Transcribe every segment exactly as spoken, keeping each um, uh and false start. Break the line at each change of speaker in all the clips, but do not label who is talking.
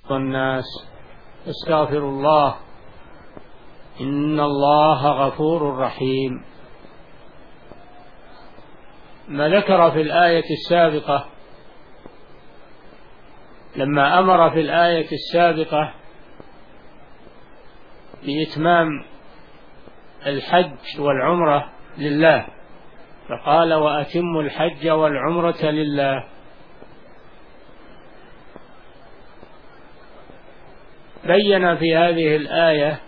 الناس استغفروا الله إن الله غفور رحيم. ما ذكر في الآية السابقة لما أمر في الآية السابقة بإتمام الحج والعمرة لله، فقال وأتموا الحج والعمرة لله، بين في هذه الآية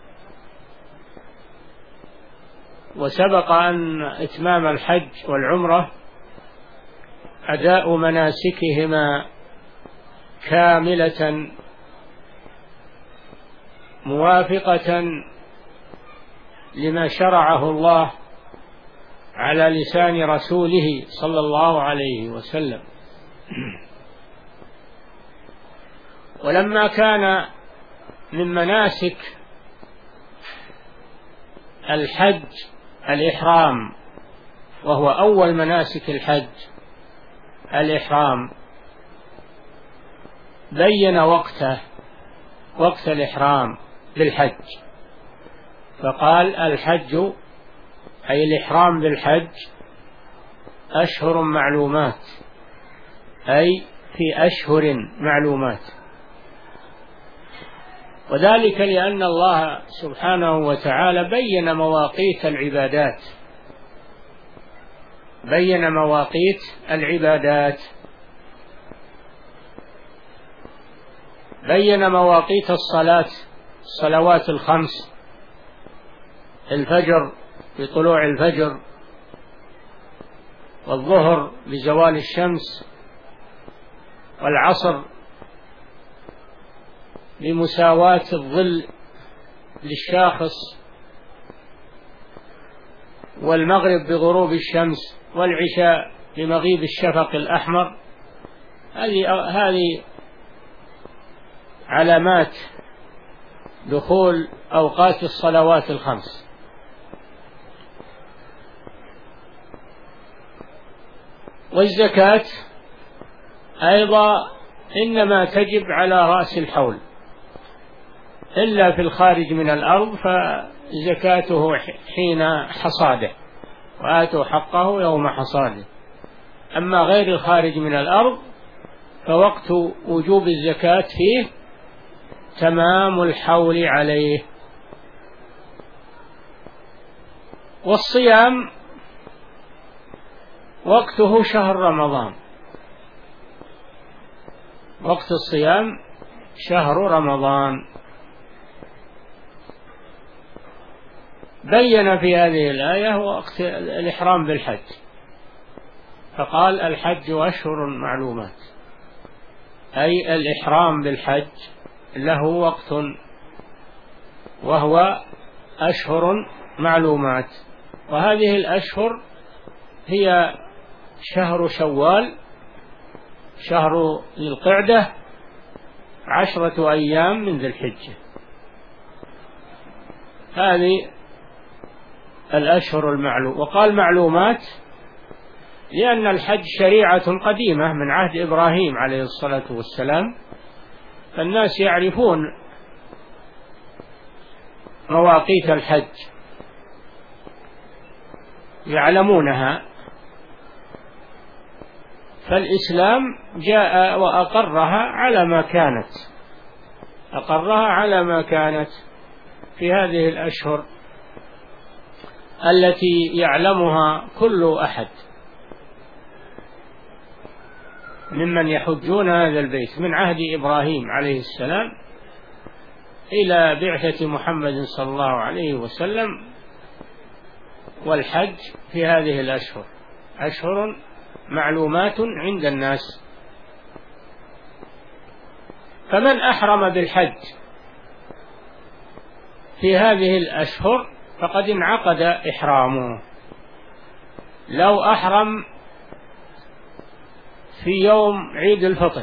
وسبق أن إتمام الحج والعمرة أداء مناسكهما كاملة موافقة لما شرعه الله على لسان رسوله صلى الله عليه وسلم. ولما كان من مناسك الحج الإحرام، وهو أول مناسك الحج الإحرام، بين وقته وقت الإحرام بالحج، فقال الحج أي الإحرام بالحج أشهر معلومات، أي في أشهر معلومات، وذلك لأن الله سبحانه وتعالى بين مواقيت العبادات بين مواقيت العبادات بين مواقيت الصلاة الصلوات الخمس، الفجر بطلوع الفجر، والظهر بزوال الشمس، والعصر بمساواة الظل للشاخص، والمغرب بغروب الشمس، والعشاء بمغيب الشفق الأحمر. هذه هذه علامات دخول أوقات الصلوات الخمس. والزكاة أيضا إنما تجب على رأس الحول، إلا في الخارج من الأرض فزكاته حين حصاده، وآتوا حقه يوم حصاده. أما غير الخارج من الأرض فوقت وجوب الزكاة فيه تمام الحول عليه. والصيام وقته شهر رمضان، وقت الصيام شهر رمضان. بين في هذه الآية وقت الإحرام بالحج، فقال الحج أشهر معلومات، أي الإحرام بالحج له وقت وهو أشهر معلومات. وهذه الأشهر هي شهر شوال، شهر ذي القعدة، عشرة أيام من ذي الحجة. هذه الأشهر المعلوم. وقال معلومات لأن الحج شريعة قديمة من عهد إبراهيم عليه الصلاة والسلام، فالناس يعرفون مواقيت الحج، يعلمونها، فالإسلام جاء وأقرها على ما كانت أقرها على ما كانت في هذه الأشهر التي يعلمها كل أحد ممن يحجون هذا البيت من عهد إبراهيم عليه السلام إلى بعثة محمد صلى الله عليه وسلم. والحج في هذه الأشهر أشهر معلومات عند الناس. فمن أحرم بالحج في هذه الأشهر فقد انعقد إحرامه. لو أحرم في يوم عيد الفطر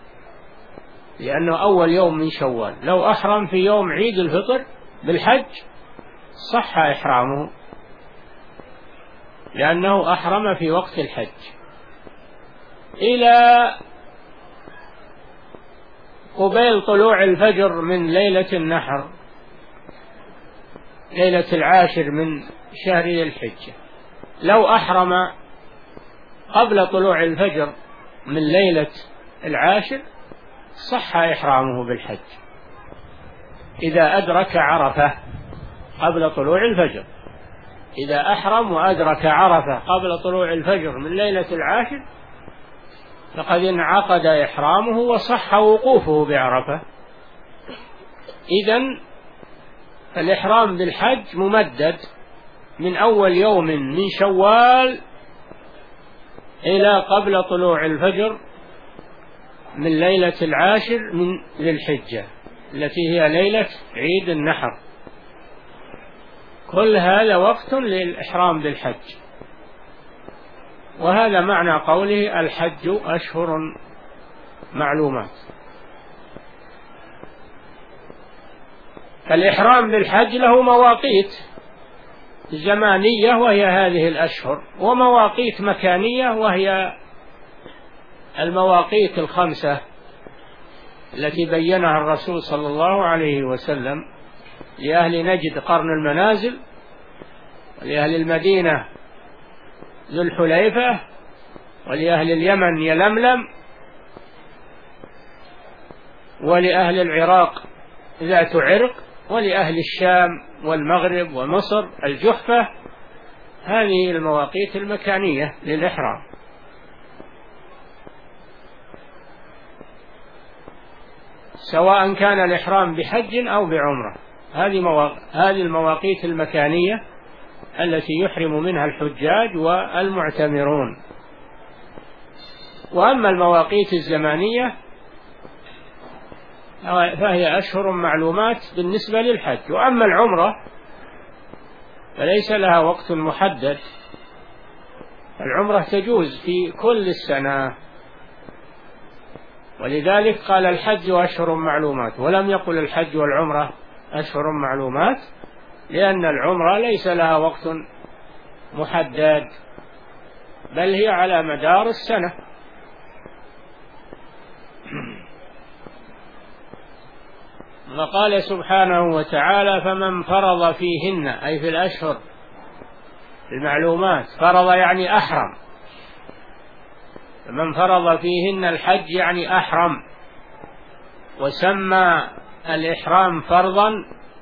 لأنه أول يوم من شوال، لو أحرم في يوم عيد الفطر بالحج صح إحرامه، لأنه أحرم في وقت الحج، إلى قبيل طلوع الفجر من ليلة النحر، ليلة العاشر من شهر ذي الحجة، لو أحرم قبل طلوع الفجر من ليلة العاشر صح إحرامه بالحج إذا أدرك عرفة قبل طلوع الفجر. إذا أحرم وأدرك عرفة قبل طلوع الفجر من ليلة العاشر فقد انعقد إحرامه وصح وقوفه بعرفة. إذن الإحرام بالحج ممدد من أول يوم من شوال إلى قبل طلوع الفجر من ليلة العاشر من ذي الحجة التي هي ليلة عيد النحر. كل هذا وقت للإحرام بالحج، وهذا معنى قوله الحج أشهر معلومات. الإحرام بالحج له مواقيت زمانية وهي هذه الأشهر، ومواقيت مكانية وهي المواقيت الخمسة التي بينها الرسول صلى الله عليه وسلم لأهل نجد قرن المنازل، ولأهل المدينة ذو الحليفة، ولأهل اليمن يلملم، ولأهل العراق ذات عرق، ولأهل الشام والمغرب ومصر الجحفة. هذه المواقيت المكانية للإحرام. سواء كان الإحرام بحج أو بعمرة، هذه مواق... هذه المواقيت المكانية التي يحرم منها الحجاج والمعتمرون. وأما المواقيت الزمانية فهي أشهر معلومات بالنسبة للحج. وأما العمرة فليس لها وقت محدد، العمرة تجوز في كل السنة، ولذلك قال الحج أشهر معلومات، ولم يقل الحج والعمرة أشهر معلومات، لأن العمرة ليس لها وقت محدد بل هي على مدار السنة. وقال سبحانه وتعالى فمن فرض فيهن، أي في الأشهر المعلومات، فرض يعني أحرم، فمن فرض فيهن الحج يعني أحرم، وسمى الإحرام فرضا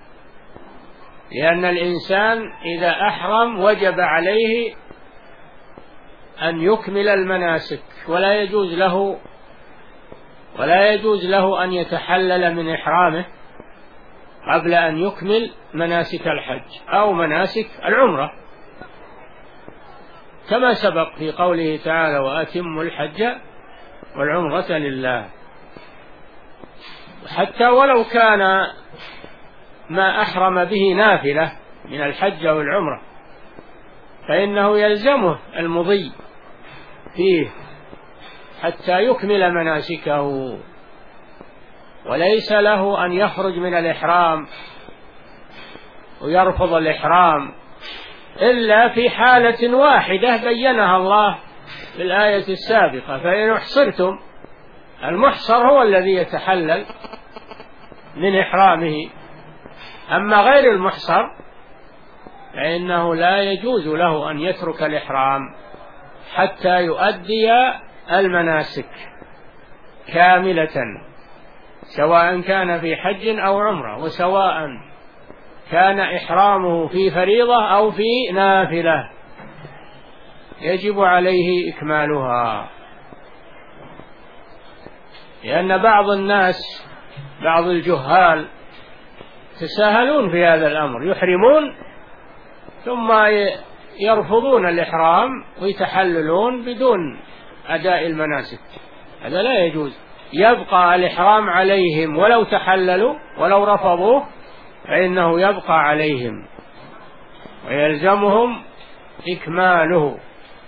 لأن الإنسان إذا أحرم وجب عليه أن يكمل المناسك، ولا يجوز له ولا يجوز له أن يتحلل من إحرامه قبل أن يكمل مناسك الحج أو مناسك العمرة، كما سبق في قوله تعالى وأتموا الحج والعمرة لله. حتى ولو كان ما أحرم به نافلة من الحج أو العمرة فإنه يلزمه المضي فيه حتى يكمل مناسكه، وليس له أن يخرج من الإحرام ويرفض الإحرام إلا في حالة واحدة بينها الله في الآية السابقة، فإن احصرتم، المحصر هو الذي يتحلل من إحرامه، أما غير المحصر فإنه لا يجوز له أن يترك الإحرام حتى يؤدي المناسك كاملة، سواء كان في حج أو عمرة، وسواء كان إحرامه في فريضة أو في نافلة يجب عليه إكمالها. لأن بعض الناس بعض الجهال يتساهلون في هذا الأمر، يحرمون ثم يرفضون الإحرام ويتحللون بدون أداء المناسك، هذا لا يجوز. يبقى الإحرام عليهم ولو تحللوا ولو رفضوه فإنه يبقى عليهم ويلزمهم إكماله.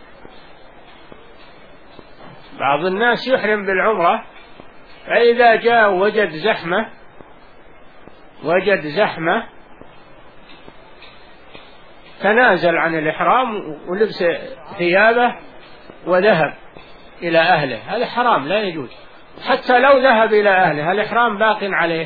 بعض الناس يحرم بالعمرة فإذا جاء وجد زحمة وجد زحمة تنازل عن الإحرام ولبس ثيابه وذهب إلى أهله، هذا حرام لا يجوز. حتى لو ذهب إلى أهله الإحرام باق عليه،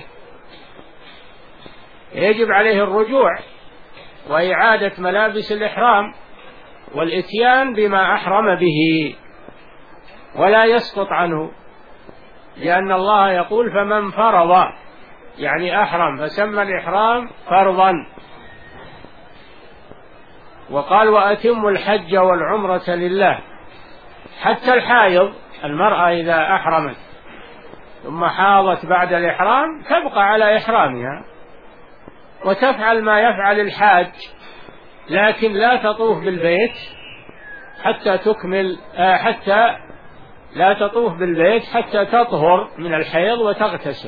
يجب عليه الرجوع وإعادة ملابس الإحرام والإتيان بما أحرم به ولا يسقط عنه، لأن الله يقول فمن فرض، يعني أحرم، فسمى الإحرام فرضا. وقال وأتموا الحج والعمرة لله. حتى الحائض، المرأة إذا أحرمت ثم حاضت بعد الإحرام تبقى على إحرامها وتفعل ما يفعل الحاج، لكن لا تطوف بالبيت حتى تكمل حتى لا تطوف بالبيت حتى تطهر من الحيض وتغتسل.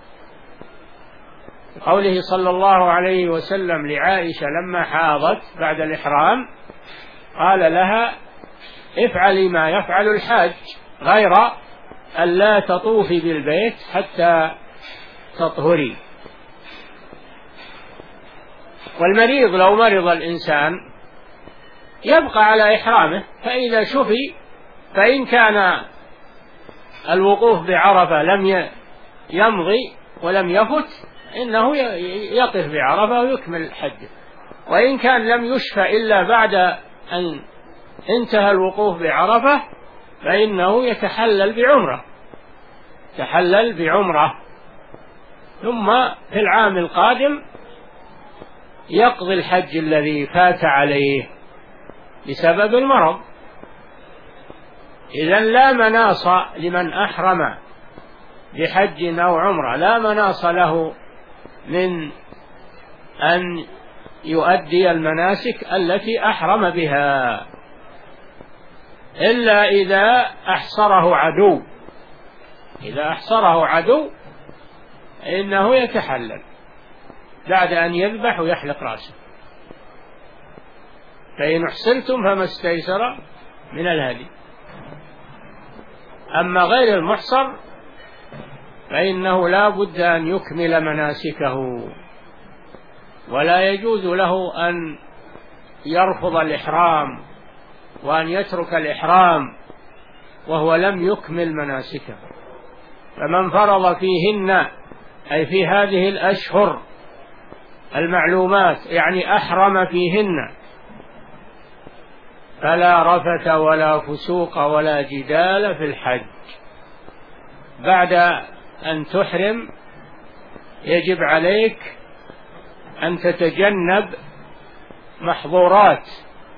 قوله صلى الله عليه وسلم لعائشة لما حاضت بعد الإحرام قال لها افعلي ما يفعل الحاج غير أن لا تطوفي بالبيت حتى تطهري. والمريض لو مرض الإنسان يبقى على إحرامه، فإذا شفي فإن كان الوقوف بعرفة لم يمضي ولم يفت إنه يقف بعرفة ويكمل حجه، وإن كان لم يشفى إلا بعد أن انتهى الوقوف بعرفة فإنه يتحلل بعمرة تحلل بعمرة ثم في العام القادم يقضي الحج الذي فات عليه بسبب المرض. إذن لا مناص لمن أحرم بحج أو عمرة، لا مناص له من أن يؤدي المناسك التي أحرم بها إلا إذا أحصره عدو. إذا أحصره عدو إنه يتحلل بعد أن يذبح ويحلق رأسه، فإن أحصرتم فما استيسر من الهدي. أما غير المحصر فإنه لا بد أن يكمل مناسكه، ولا يجوز له أن يرفض الإحرام وأن يترك الإحرام وهو لم يكمل مناسكه. فمن فرض فيهن أي في هذه الأشهر المعلومات يعني أحرم فيهن فلا رفث ولا فسوق ولا جدال في الحج. بعد أن تحرم يجب عليك أن تتجنب محظورات،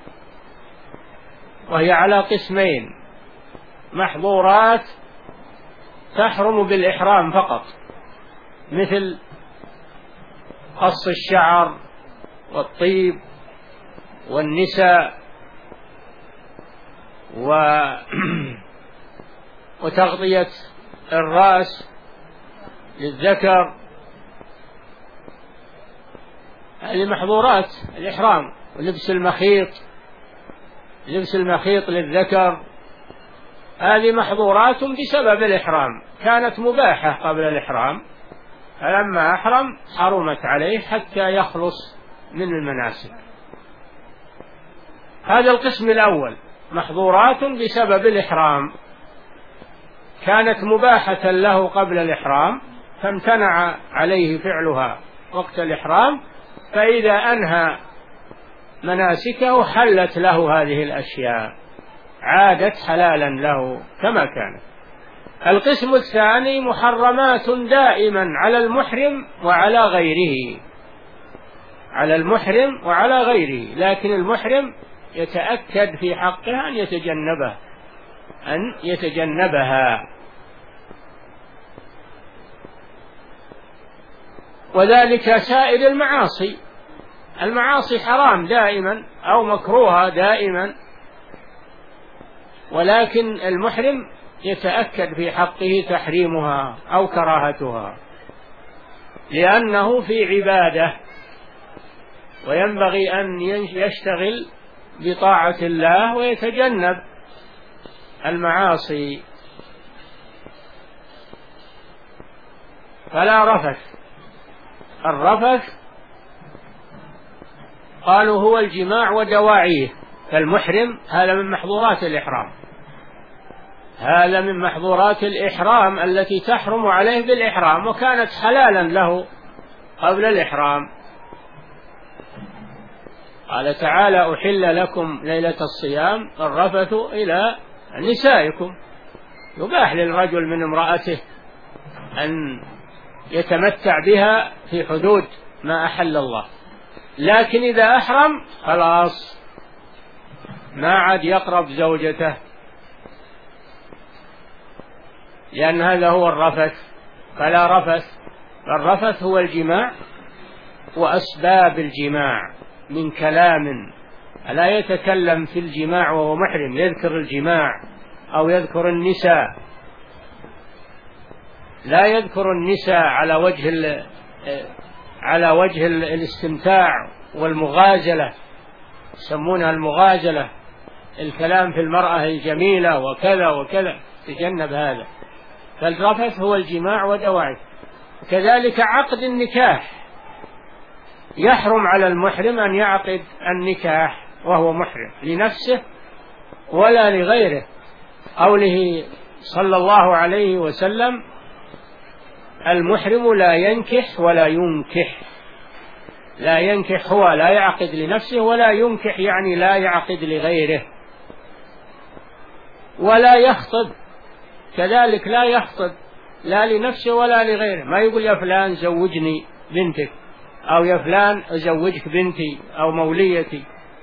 وهي على قسمين: محظورات تحرم بالإحرام فقط مثل قص الشعر والطيب والنساء و... وتغطية الرأس للذكر، هذه محظورات الإحرام. ولبس المخيط لبس المخيط للذكر هذه محظورات بسبب الإحرام، كانت مباحة قبل الإحرام، فلما أحرم حرمت عليه حتى يخلص من المناسك. هذا القسم الأول محظورات بسبب الإحرام، كانت مباحة له قبل الإحرام فامتنع عليه فعلها وقت الإحرام، فإذا أنهى مناسكه حلت له هذه الأشياء، عادت حلالا له كما كانت. القسم الثاني محرمات دائما على المحرم وعلى غيره على المحرم وعلى غيره لكن المحرم يتأكد في حقها أن يتجنبه أن يتجنبها، وذلك سائر المعاصي. المعاصي حرام دائما أو مكروهة دائما، ولكن المحرم يتأكد في حقه تحريمها أو كراهتها لأنه في عبادة، وينبغي أن يشتغل بطاعة الله ويتجنب المعاصي. فلا رفث. الرفث قالوا هو الجماع ودواعيه، فالمحرم هذا من محظورات الإحرام، هذا من محظورات الإحرام التي تحرم عليه بالإحرام، وكانت حلالا له قبل الإحرام. قال تعالى: أحل لكم ليلة الصيام الرفث إلى نسائكم. يباح للرجل من امرأته أن يتمتع بها في حدود ما أحل الله، لكن إذا أحرم خلاص ما عاد يقرب زوجته، لأن هذا هو الرفث. فلا رفث. الرفث هو الجماع وأسباب الجماع من كلام، لا يتكلم في الجماع وهو محرم، يذكر الجماع أو يذكر النساء، لا يذكر النساء على وجه على وجه الاستمتاع والمغازلة، يسمونها المغازلة، الكلام في المرأة الجميلة وكذا وكذا، تجنب هذا. فالرفث هو الجماع ودواعيه. كذلك عقد النكاح، يحرم على المحرم أن يعقد النكاح وهو محرم لنفسه ولا لغيره. قوله صلى الله عليه وسلم: المحرم لا ينكح ولا ينكح. لا ينكح هو لا يعقد لنفسه، ولا ينكح يعني لا يعقد لغيره. ولا يخطب كذلك، لا يخطب لا لنفسه ولا لغيره. ما يقول: يا فلان زوجني بنتك، أو يا فلان أزوجك بنتي أو موليتي،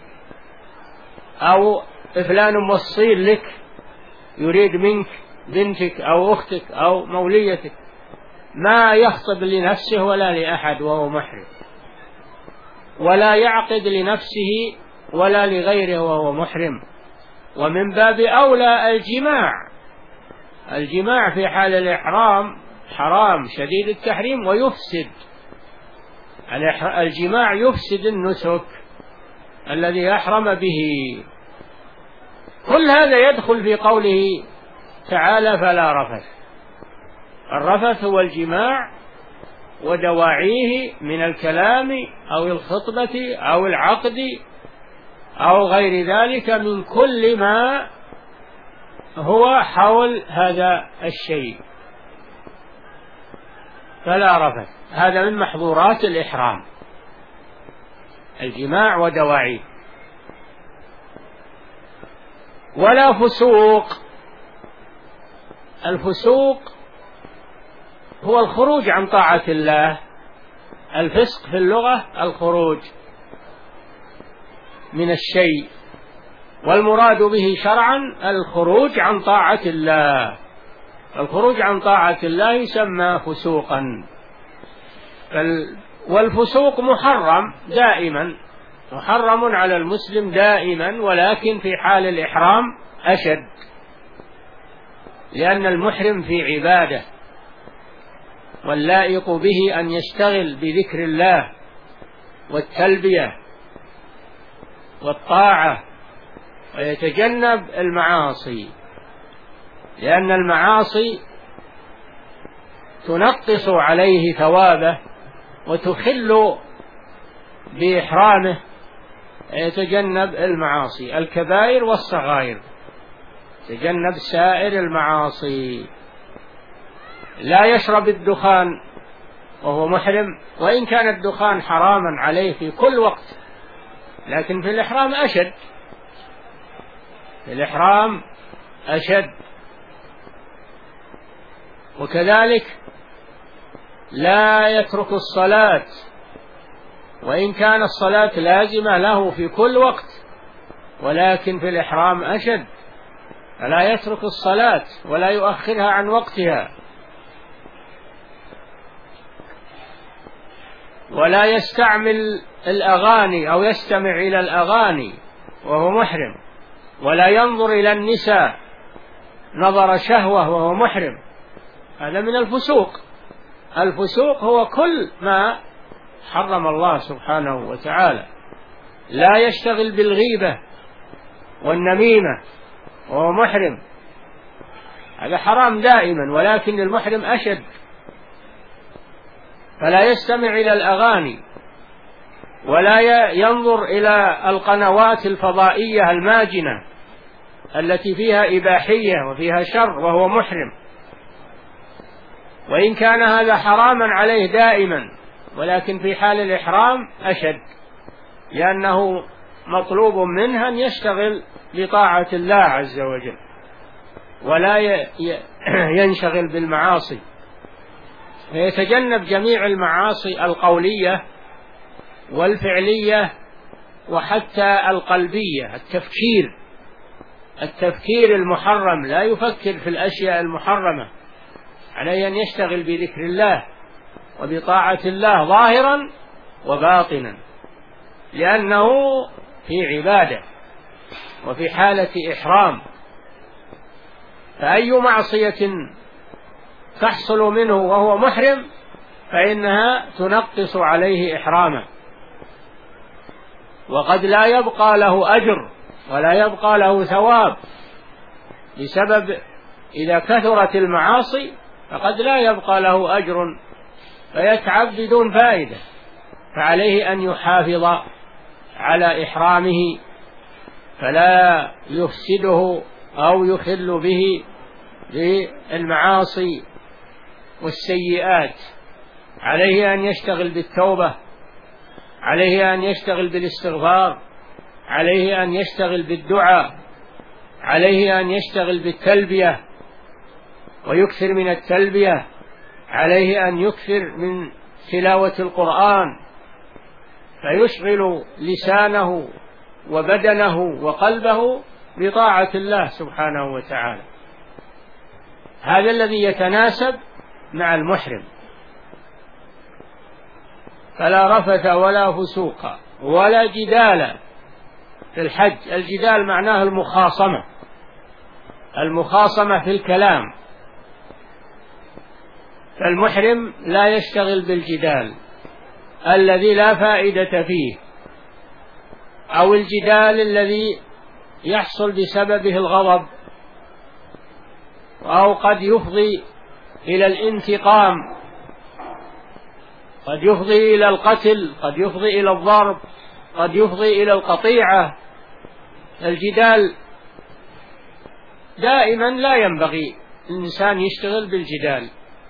أو فلان موصي لك يريد منك بنتك أو أختك أو موليتك. ما يخطب لنفسه ولا لأحد وهو محرم، ولا يعقد لنفسه ولا لغيره وهو محرم. ومن باب أولى الجماع. الجماع في حال الإحرام حرام شديد التحريم ويفسد. الجماع يفسد النسك الذي أحرم به. كل هذا يدخل في قوله تعالى: فلا رفث. الرفث هو الجماع ودواعيه من الكلام أو الخطبة أو العقد أو غير ذلك من كل ما هو حول هذا الشيء. فلا رفث، هذا من محظورات الإحرام، الجماع ودواعيه. ولا فسوق. الفسوق هو الخروج عن طاعة الله. الفسق في اللغة الخروج من الشيء، والمراد به شرعا الخروج عن طاعة الله. الخروج عن طاعة الله يسمى فسوقا. والفسوق محرم دائما، محرم على المسلم دائما، ولكن في حال الإحرام أشد، لأن المحرم في عبادة، واللائق به أن يشتغل بذكر الله والتلبية والطاعة ويتجنب المعاصي، لأن المعاصي تنقص عليه ثوابه وتخل بإحرامه. يتجنب المعاصي الكبائر والصغائر، يتجنب سائر المعاصي. لا يشرب الدخان وهو محرم، وإن كان الدخان حراما عليه في كل وقت، لكن في الإحرام أشد. في الإحرام أشد. وكذلك لا يترك الصلاة، وإن كان الصلاة لازمة له في كل وقت، ولكن في الإحرام أشد. فلا يترك الصلاة ولا يؤخرها عن وقتها، ولا يستعمل الأغاني أو يستمع إلى الأغاني وهو محرم، ولا ينظر إلى النساء نظر شهوة وهو محرم. هذا من الفسوق. الفسوق هو كل ما حرم الله سبحانه وتعالى. لا يشتغل بالغيبة والنميمة وهو محرم، هذا حرام دائما، ولكن المحرم أشد. فلا يستمع إلى الأغاني، ولا ينظر إلى القنوات الفضائية الماجنة التي فيها إباحية وفيها شر وهو محرم، وإن كان هذا حراما عليه دائما، ولكن في حال الإحرام أشد، لأنه مطلوب منه أن يشتغل بطاعة الله عز وجل ولا ينشغل بالمعاصي، فيتجنب جميع المعاصي القولية والفعلية وحتى القلبية، التفكير التفكير المحرم، لا يفكر في الأشياء المحرمة، عليه أن يشتغل بذكر الله وبطاعة الله ظاهرا وباطنا، لأنه في عبادة وفي حالة إحرام، فأي معصية تحصل منه وهو محرم فإنها تنقص عليه إحرامه، وقد لا يبقى له أجر ولا يبقى له ثواب، بسبب إذا كثرت المعاصي فقد لا يبقى له أجر فيتعب بدون فائدة، فعليه أن يحافظ على إحرامه فلا يفسده أو يخل به بالمعاصي والسيئات، عليه أن يشتغل بالتوبة، عليه أن يشتغل بالاستغفار، عليه أن يشتغل بالدعاء، عليه أن يشتغل بالتلبية ويكثر من التلبية، عليه أن يكثر من تلاوة القرآن فيشغل لسانه وبدنه وقلبه بطاعة الله سبحانه وتعالى. هذا الذي يتناسب مع المحرم. فلا رفث ولا فسوق ولا جدال في الحج. الجدال معناه المخاصمة، المخاصمة في الكلام، فالمحرم لا يشتغل بالجدال الذي لا فائدة فيه، أو الجدال الذي يحصل بسببه الغضب، أو قد يفضي إلى الانتقام، قد يفضي إلى القتل، قد يفضي إلى الضرب، قد يفضي إلى القطيعة. الجدال دائما لا ينبغي الإنسان يشتغل بالجدال،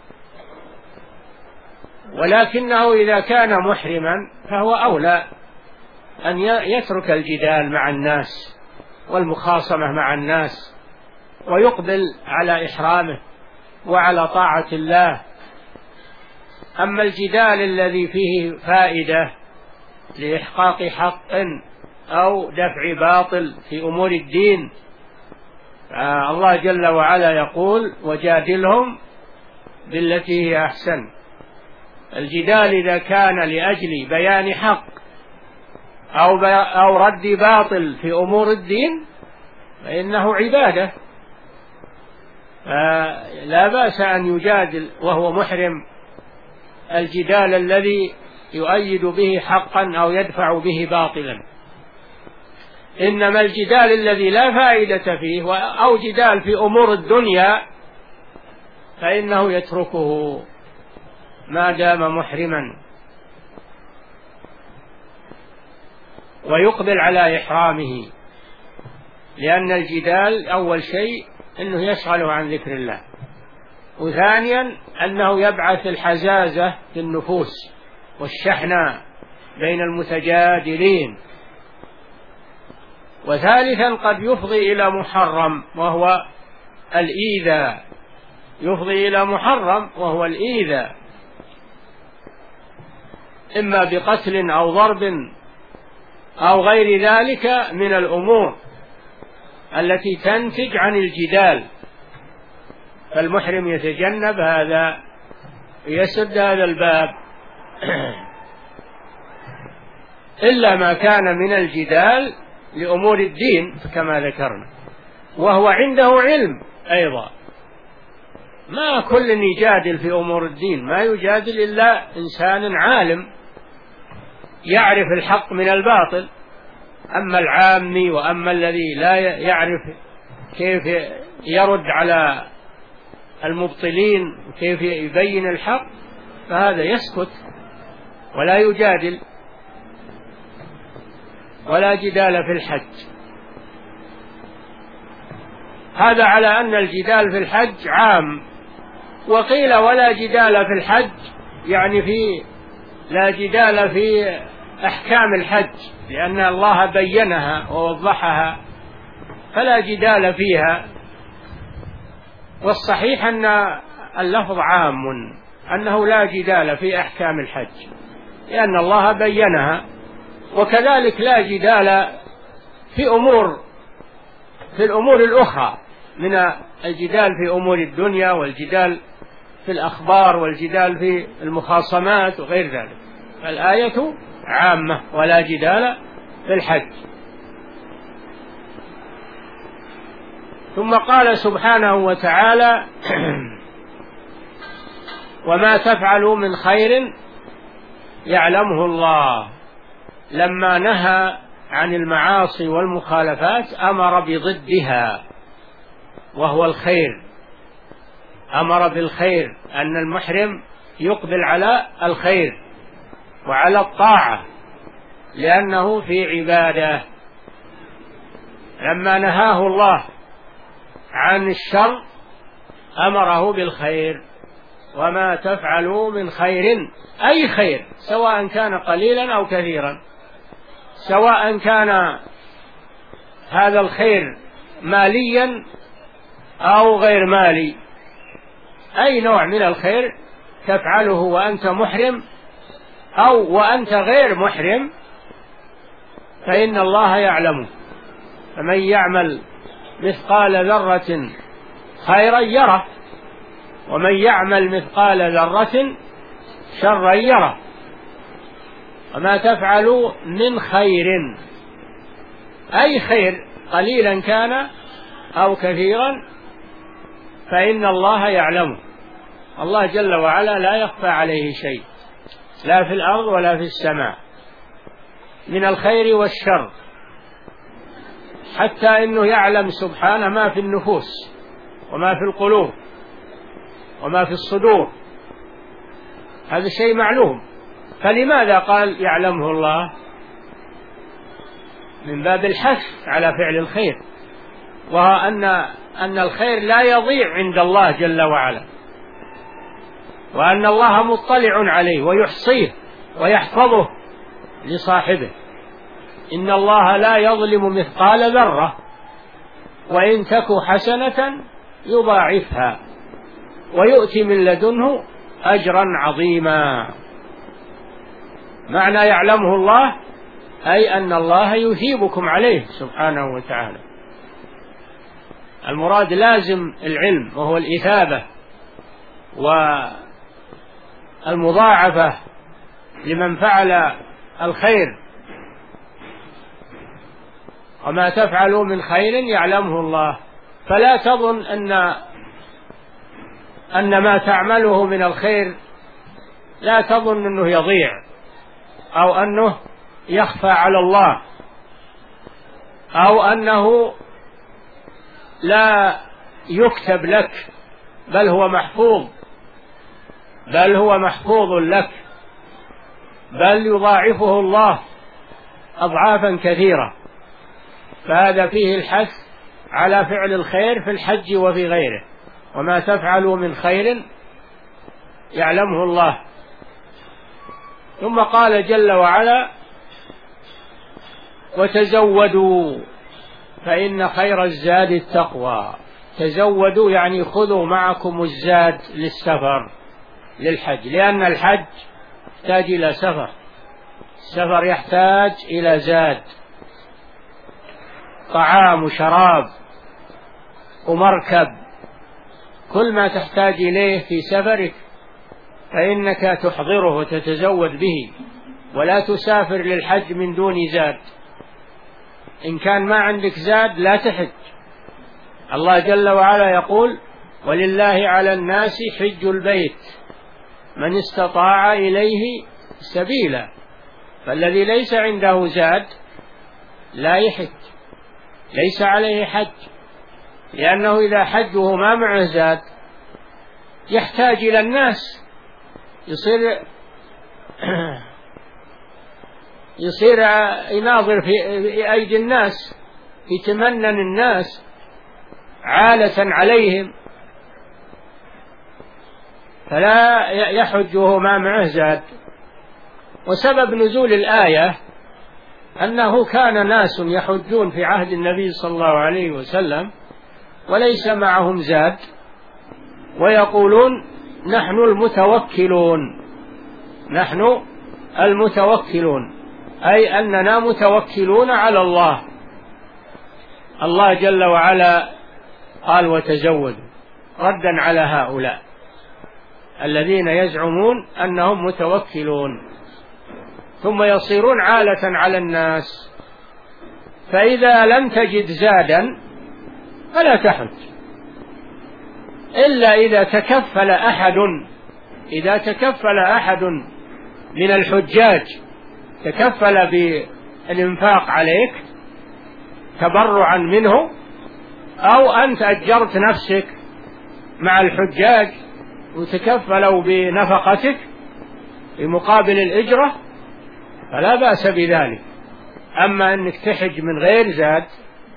ولكنه إذا كان محرما فهو أولى أن يترك الجدال مع الناس والمخاصمة مع الناس، ويقبل على إحرامه وعلى طاعة الله. أما الجدال الذي فيه فائدة لإحقاق حق أو دفع باطل في أمور الدين، الله جل وعلا يقول: وجادلهم بالتي هي أحسن. الجدال إذا كان لأجل بيان حق أو أو رد باطل في أمور الدين فإنه عبادة، فلا بأس أن يجادل وهو محرم الجدال الذي يؤيد به حقا أو يدفع به باطلا. إنما الجدال الذي لا فائدة فيه أو جدال في أمور الدنيا فإنه يتركه ما دام محرما، ويقبل على إحرامه، لأن الجدال أول شيء أنه يشغله عن ذكر الله، وثانيا أنه يبعث الحزازة في النفوس والشحنة بين المتجادلين، وثالثا قد يفضي إلى محرم وهو الإيذاء، يفضي إلى محرم وهو الإيذاء، إما بقتل أو ضرب أو غير ذلك من الأمور التي تنتج عن الجدال. فالمحرم يتجنب هذا، يسد هذا الباب إلا ما كان من الجدال لأمور الدين كما ذكرنا، وهو عنده علم أيضا. ما كل يجادل في أمور الدين، ما يجادل إلا إنسان عالم يعرف الحق من الباطل. أما العامي وأما الذي لا يعرف كيف يرد على المبطلين وكيف يبين الحق فهذا يسكت ولا يجادل. ولا جدال في الحج. هذا على أن الجدال في الحج عام. وقيل ولا جدال في الحج يعني في لا جدال في أحكام الحج، لأن الله بينها ووضحها فلا جدال فيها. والصحيح أن اللفظ عام، أنه لا جدال في أحكام الحج لأن الله بينها. وكذلك لا جدال في أمور في الأمور الأخرى من الجدال في أمور الدنيا، والجدال في الأخبار، والجدال في المخاصمات وغير ذلك. فالآية عامة ولا جدال في الحج. ثم قال سبحانه وتعالى وما تفعلوا من خير يعلمه الله. لما نهى عن المعاصي والمخالفات أمر بضدها وهو الخير، أمر بالخير، أن المحرم يقبل على الخير وعلى الطاعة لأنه في عبادة. لما نهاه الله عن الشر أمره بالخير. وما تفعلوا من خير أي خير، سواء كان قليلا أو كثيرا، سواء كان هذا الخير ماليا أو غير مالي، أي نوع من الخير تفعله وأنت محرم أو وأنت غير محرم فإن الله يعلمه. فمن يعمل مثقال ذرة خيرا يره، ومن يعمل مثقال ذرة شرا يره. وما تفعلوا من خير أي خير قليلا كان أو كثيرا فإن الله يعلمه. الله جل وعلا لا يخفى عليه شيء، لا في الأرض ولا في السماء، من الخير والشر، حتى إنه يعلم سبحانه ما في النفوس وما في القلوب وما في الصدور، هذا شيء معلوم. فلماذا قال يعلمه الله؟ من باب الحث على فعل الخير، وأن أن الخير لا يضيع عند الله جل وعلا، وأن الله مطلع عليه ويحصيه ويحفظه لصاحبه. إن الله لا يظلم مثقال ذرة وإن تك حسنة يضاعفها ويؤتي من لدنه أجرا عظيما. معنى يعلمه الله أي أن الله يثيبكم عليه سبحانه وتعالى. المراد لازم العلم وهو الإثابة والمضاعفة لمن فعل الخير. وما تفعلوا من خير يعلمه الله. فلا تظن أن أن ما تعمله من الخير لا تظن أنه يضيع أو أنه يخفى على الله أو أنه لا يكتب لك، بل هو محفوظ، بل هو محفوظ لك، بل يضاعفه الله أضعافا كثيرة. فهذا فيه الحث على فعل الخير في الحج وفي غيره. وما تفعلوا من خير يعلمه الله. ثم قال جل وعلا وتزودوا فإن خير الزاد التقوى. تزودوا يعني خذوا معكم الزاد للسفر للحج، لأن الحج يحتاج إلى سفر، السفر يحتاج إلى زاد، طعام وشراب ومركب، كل ما تحتاج إليه في سفرك فإنك تحضره وتتزود به، ولا تسافر للحج من دون زاد. إن كان ما عندك زاد لا تحج. الله جل وعلا يقول ولله على الناس حج البيت من استطاع إليه سبيلا. فالذي ليس عنده زاد لا يحج، ليس عليه حج، لأنه إذا حجه ما معه زاد يحتاج إلى الناس، يصير يصير يناظر في أيدي الناس، يتمنن الناس عالة عليهم، فلا يحج وهو ما معه زاد. وسبب نزول الآية أنه كان ناس يحجون في عهد النبي صلى الله عليه وسلم وليس معهم زاد، ويقولون نحن المتوكلون، نحن المتوكلون، أي أننا متوكلون على الله. الله جل وعلا قال وتزودوا ردا على هؤلاء الذين يزعمون أنهم متوكلون، ثم يصيرون عالة على الناس. فإذا لم تجد زادا فلا تحج، إلا إذا تكفل أحد إذا تكفل أحد من الحجاج تكفل بالإنفاق عليك تبرعا منه، أو أنت أجرت نفسك مع الحجاج وتكفلوا بنفقتك بمقابل الإجرة فلا بأس بذلك. أما أنك تحج من غير زاد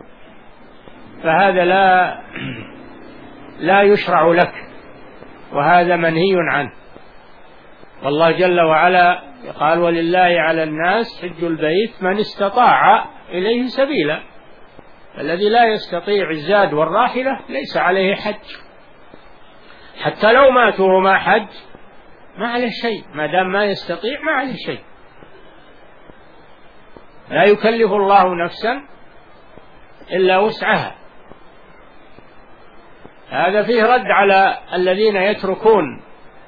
فهذا لا لا يشرع لك، وهذا منهي عنه. والله جل وعلا قال ولله على الناس حج البيت من استطاع إليه سبيلا، الذي لا يستطيع الزاد والراحلة ليس عليه حج، حتى لو مات وهو ما حج ما عليه شيء، ما دام ما يستطيع ما عليه شيء. لا يكلف الله نفسا إلا وسعها. هذا فيه رد على الذين يتركون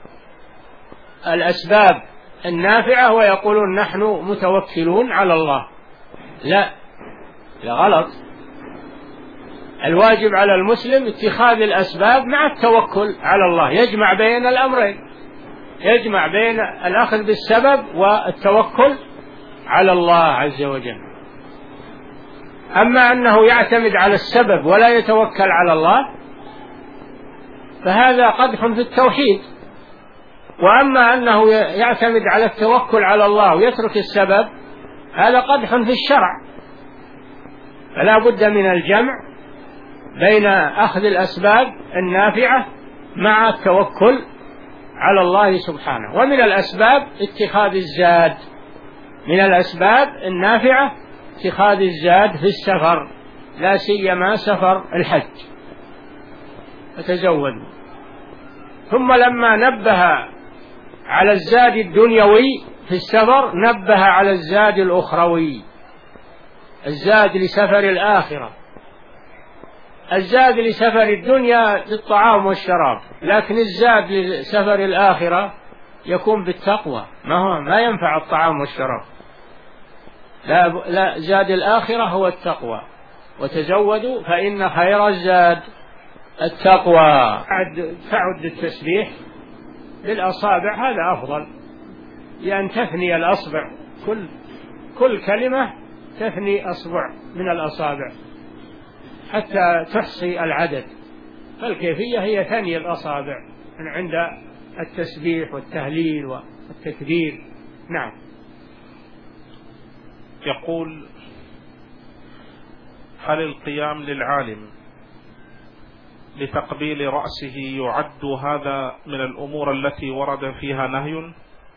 الأسباب النافعة ويقولون نحن متوكلون على الله. لا، لا، غلط. الواجب على المسلم اتخاذ الأسباب مع التوكل على الله، يجمع بين الأمرين، يجمع بين الأخذ بالسبب والتوكل على الله عز وجل. أما أنه يعتمد على السبب ولا يتوكل على الله فهذا قدح في التوحيد. وأما أنه يعتمد على التوكل على الله ويترك السبب هذا قدح في الشرع. فلا بد من الجمع بين أخذ الأسباب النافعة مع التوكل على الله سبحانه. ومن الأسباب اتخاذ الزاد، من الأسباب النافعة اتخاذ الزاد في السفر، لا سيما سفر الحج، فتزودوا. ثم لما نبه على الزاد الدنيوي في السفر نبه على الزاد الأخروي، الزاد لسفر الآخرة. الزاد لسفر الدنيا للطعام والشراب، لكن الزاد لسفر الآخرة يكون بالتقوى، ما هو ما ينفع الطعام والشراب. لا, لا، زاد الآخرة هو التقوى، وتزودوا فإن خير الزاد التقوى. تعد التسبيح بالأصابع هذا أفضل، لأن تثني الأصبع، كل كل كلمة تثني أصبع من الأصابع حتى تحصي العدد، فالكيفية هي ثني الأصابع عند التسبيح والتهليل والتكبير. نعم.
يقول: هل القيام للعالم لتقبيل رأسه يعد هذا من الأمور التي ورد فيها نهي؟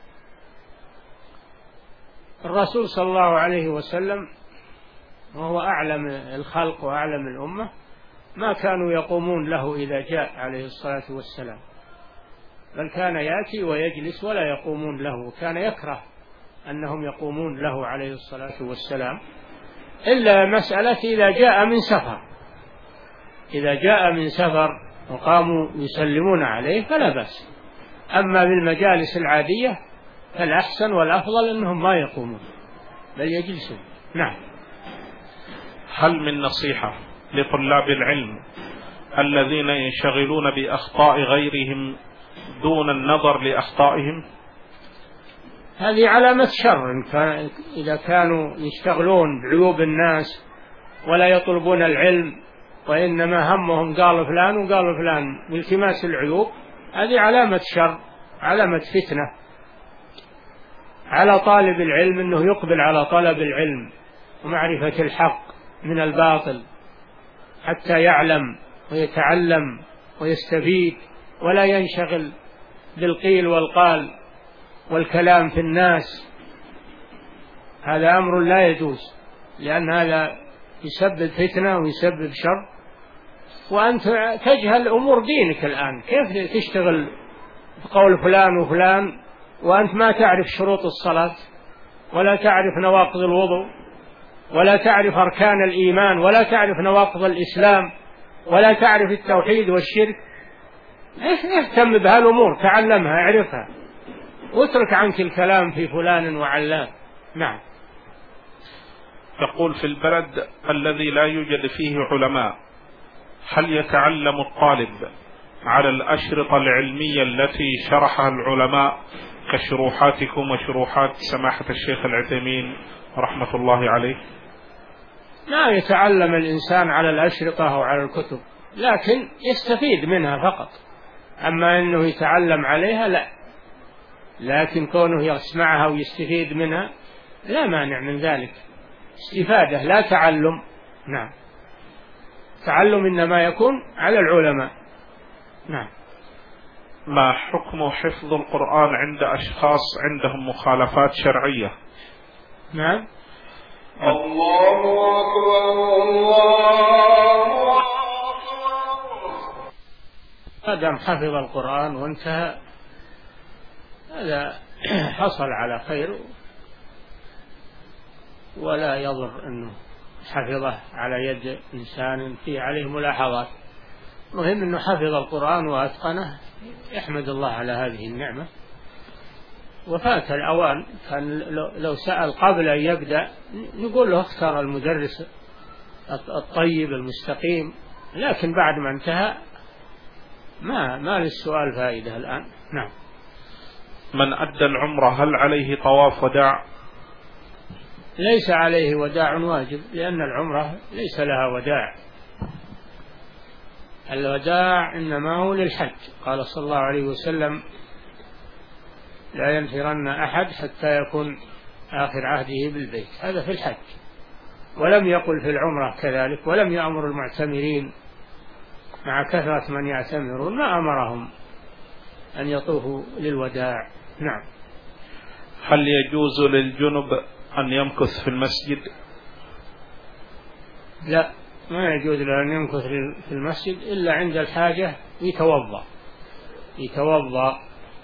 الرسول صلى الله عليه وسلم وهو أعلم الخلق وأعلم الأمة ما كانوا يقومون له إذا جاء عليه الصلاة والسلام، بل كان يأتي ويجلس ولا يقومون له، كان يكره أنهم يقومون له عليه الصلاة والسلام، إلا مسألة إذا جاء من سفر، إذا جاء من سفر وقاموا يسلمون عليه فلا بأس. أما بالمجالس العادية فالأحسن والأفضل أنهم ما يقومون بل يجلسون. نعم.
هل من نصيحة لطلاب العلم الذين ينشغلون بأخطاء غيرهم دون النظر لأخطائهم؟
هذه علامة شر إذا كانوا يشتغلون بعيوب الناس ولا يطلبون العلم، وإنما همهم قال فلان وقال فلان والتماس العيوب، هذه علامة شر، علامة فتنة. على طالب العلم أنه يقبل على طلب العلم ومعرفة الحق من الباطل حتى يعلم ويتعلم ويستفيد، ولا ينشغل بالقيل والقال والكلام في الناس. هذا أمر لا يجوز، لأن هذا يسبب فتنة ويسبب شر، وأنت تجهل أمور دينك الآن. كيف تشتغل بقول فلان وفلان وأنت ما تعرف شروط الصلاة، ولا تعرف نواقض الوضوء، ولا تعرف أركان الإيمان، ولا تعرف نواقض الإسلام، ولا تعرف التوحيد والشرك؟ اهتم بهالأمور، تعلمها، اعرفها، واترك عنك الكلام في فلان وعلان. نعم.
يقول: في البلد الذي لا يوجد فيه علماء، هل يتعلم الطالب على الأشرطة العلمية التي شرحها العلماء كشروحاتكم وشروحات سماحة الشيخ العثيمين رحمة الله عليه؟
لا يتعلم الإنسان على الأشرطة أو على الكتب، لكن يستفيد منها فقط. أما أنه يتعلم عليها لا، لكن كونه يسمعها ويستفيد منها لا مانع من ذلك، استفادة لا تعلم. نعم. تعلم إنما يكون على العلماء. نعم.
ما حكم حفظ القرآن عند أشخاص عندهم مخالفات شرعية؟
نعم.
الله أكبر الله أكبر.
ما دام حفظ القرآن وانتهى هذا حصل على خير، ولا يضر أنه حفظه على يد إنسان في عليه ملاحظات. مهم أنه حفظ القرآن وأتقنه، يحمد الله على هذه النعمة. وفات الأوان، كان لو سأل قبل أن يبدأ نقول له اختار المدرس الطيب المستقيم، لكن بعد ما انتهى ما ما للسؤال فائدة الآن. نعم.
من أدى العمرة هل عليه طواف وداع؟
ليس عليه وداع واجب، لأن العمرة ليس لها وداع. الوداع إنما هو للحج. قال صلى الله عليه وسلم: لا ينفرن أحد حتى يكون آخر عهده بالبيت. هذا في الحج. ولم يقل في العمرة كذلك، ولم يأمر المعتمرين مع كثرة من يعتمرون، ما أمرهم أن يطوفوا للوداع. نعم.
هل يجوز للجنب أن يمكث في المسجد؟
لا، ما يجوز له أن يمكث في المسجد إلا عند الحاجة، يتوضأ يتوضأ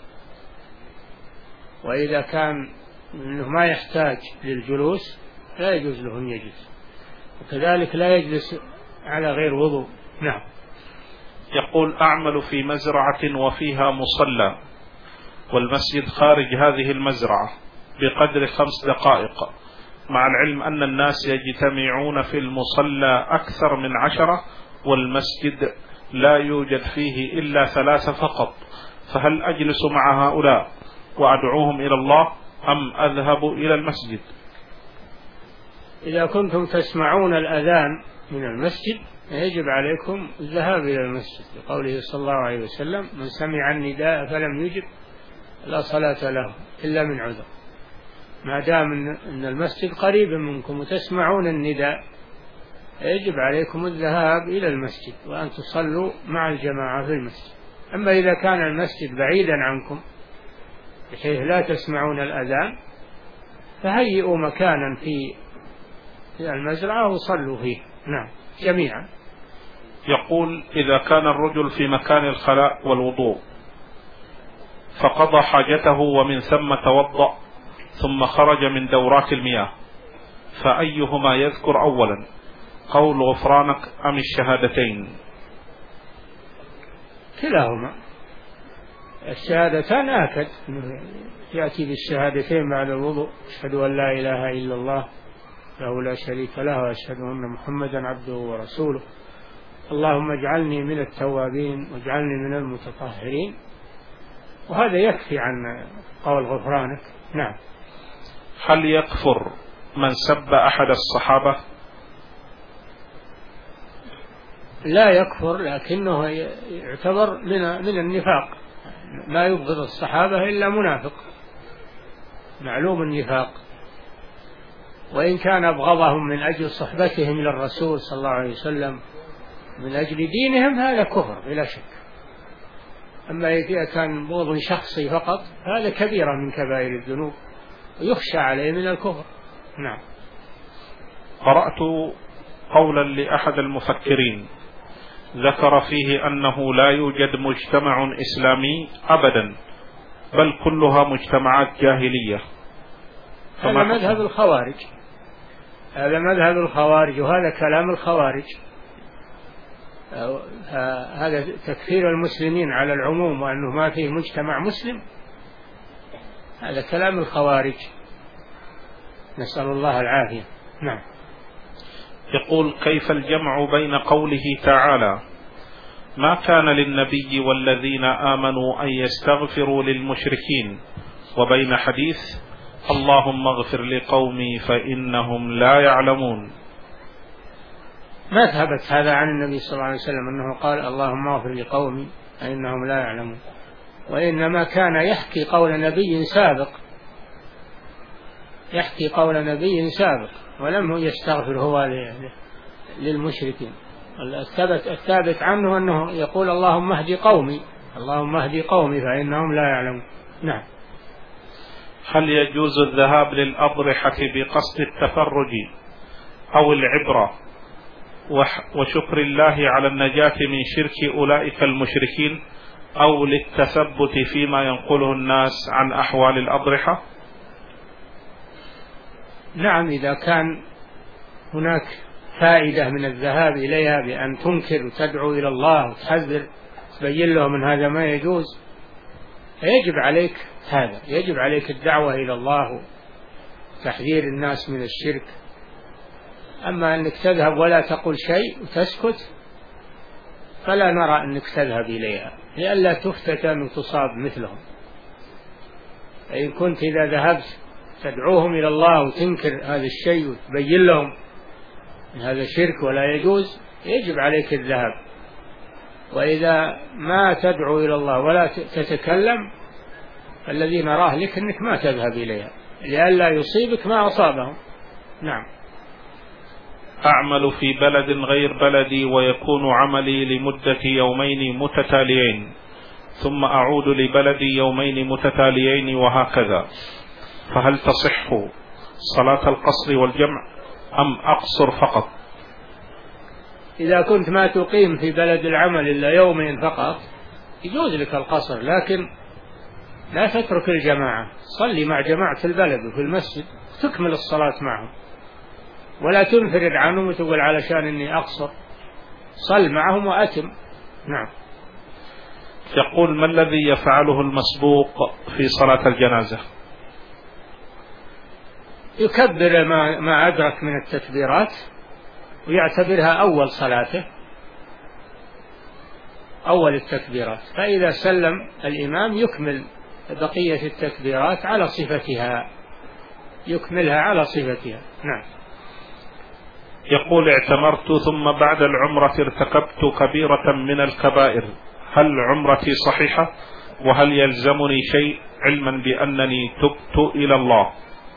وإذا كان أنه ما يحتاج للجلوس لا يجوز له أن يجلس، وكذلك لا يجلس على غير وضوء. نعم.
يقول: أعمل في مزرعة وفيها مصلى، والمسجد خارج هذه المزرعة بقدر خمس دقائق، مع العلم أن الناس يجتمعون في المصلى أكثر من عشرة، والمسجد لا يوجد فيه إلا ثلاثة فقط، فهل أجلس مع هؤلاء وأدعوهم إلى الله أم أذهب إلى المسجد؟
إذا كنتم تسمعون الأذان من المسجد يجب عليكم الذهاب إلى المسجد، لقوله صلى الله عليه وسلم: من سمع النداء فلم يجب لا صلاة له إلا من عذر. ما دام أن المسجد قريب منكم وتسمعون النداء يجب عليكم الذهاب إلى المسجد وأن تصلوا مع الجماعة في المسجد. أما إذا كان المسجد بعيدا عنكم بحيث لا تسمعون الأذان فهيئوا مكانا في المزرعة وصلوا فيه. نعم، جميعا.
يقول: إذا كان الرجل في مكان الخلاء والوضوء فقضى حاجته ومن ثم توضأ ثم خرج من دورات المياه، فأيهما يذكر أولا، قول غفرانك أم الشهادتين؟
كلاهما. الشهادتان آكد، يأتي بالشهادتين بعد الوضوء: أشهد أن لا إله إلا الله له لا شريك له وأشهد أن محمدا عبده ورسوله، اللهم اجعلني من التوابين واجعلني من المتطهرين. وهذا يكفي عن قول غفرانك. نعم.
هل يكفر من سب أحد الصحابة؟
لا يكفر، لكنه يعتبر من من النفاق. لا يبغض الصحابة إلا منافق معلوم النفاق، وإن كان أبغضهم من أجل صحبتهم للرسول صلى الله عليه وسلم من أجل دينهم هذا كفر بلا شك. أما إذا كان بغض شخصي فقط هذا كبيرة من كبائر الذنوب ويخشى عليه من الكفر. نعم.
قرأت قولا لأحد المفكرين ذكر فيه أنه لا يوجد مجتمع إسلامي أبدا بل كلها مجتمعات جاهلية.
هذا مذهب الخوارج، هذا مذهب الخوارج وهذا كلام الخوارج. هذا تكفير المسلمين على العموم وأنه ما فيه مجتمع مسلم، هذا كلام الخوارج، نسأل الله العافية. نعم.
يقول: كيف الجمع بين قوله تعالى ما كان للنبي والذين آمنوا أن يستغفروا للمشركين وبين حديث اللهم اغفر لقومي فإنهم لا يعلمون؟
ما ثبت هذا عن النبي صلى الله عليه وسلم أنه قال اللهم اغفر لقومي فإنهم لا يعلمون، وإنما كان يحكي قول نبي سابق، يحكي قول نبي سابق ولم هو يستغفر هو للمشركين. الثابت, الثابت عنه أنه يقول اللهم اهدي قومي، اللهم اهدي قومي فإنهم لا يعلمون. نعم.
هل يجوز الذهاب للأضرحة بقصد التفرج أو العبرة وشكر الله على النجاة من شرك أولئك المشركين أو للتثبت فيما ينقله الناس عن أحوال الأضرحة؟
نعم، إذا كان هناك فائدة من الذهاب إليها بأن تنكر وتدعو إلى الله وتحذر تبين له من هذا ما يجوز فيجب عليك هذا، يجب عليك الدعوة إلى الله وتحذير الناس من الشرك. أما أنك تذهب ولا تقول شيء وتسكت فلا نرى أنك تذهب إليها لئلا تفتتن وتصاب مثلهم. فإن كنت إذا ذهبت تدعوهم إلى الله وتنكر هذا الشيء وتبين لهم أن هذا شرك ولا يجوز يجب عليك الذهاب. وإذا ما تدعو إلى الله ولا تتكلم فالذي نراه لك أنك ما تذهب إليها لئلا يصيبك ما أصابهم. نعم.
أعمل في بلد غير بلدي ويكون عملي لمدة يومين متتاليين ثم أعود لبلدي يومين متتاليين وهكذا، فهل تصح صلاة القصر والجمع أم أقصر فقط؟
إذا كنت ما تقيم في بلد العمل إلا يومين فقط يجوز لك القصر، لكن لا تترك الجماعة، صلي مع جماعة البلد وفي المسجد تكمل الصلاة معهم ولا تنفرد عنهم وتقول علشان إني أقصر، صل معهم وأتم. نعم.
يقول: ما الذي يفعله المسبوق في صلاة الجنازة؟
يكبر ما, ما أدرك من التكبيرات ويعتبرها أول صلاته، أول التكبيرات، فإذا سلم الإمام يكمل بقية التكبيرات على صفتها، يكملها على صفتها. نعم.
يقول: اعتمرت ثم بعد العمرة ارتكبت كبيرة من الكبائر، هل عمرتي صحيحة؟ وهل يلزمني شيء علما بأنني تبت إلى الله؟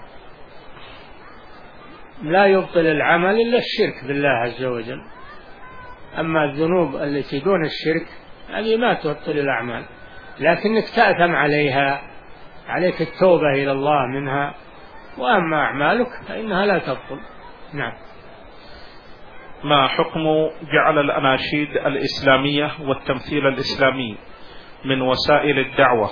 لا يبطل العمل إلا الشرك بالله عز وجل، أما الذنوب التي دون الشرك هذه ما تبطل الأعمال، لكنك تأثم عليها، عليك التوبة إلى الله منها، وأما أعمالك فإنها لا تبطل. نعم.
ما حكم جعل الأناشيد الإسلامية والتمثيل الإسلامي من وسائل الدعوة؟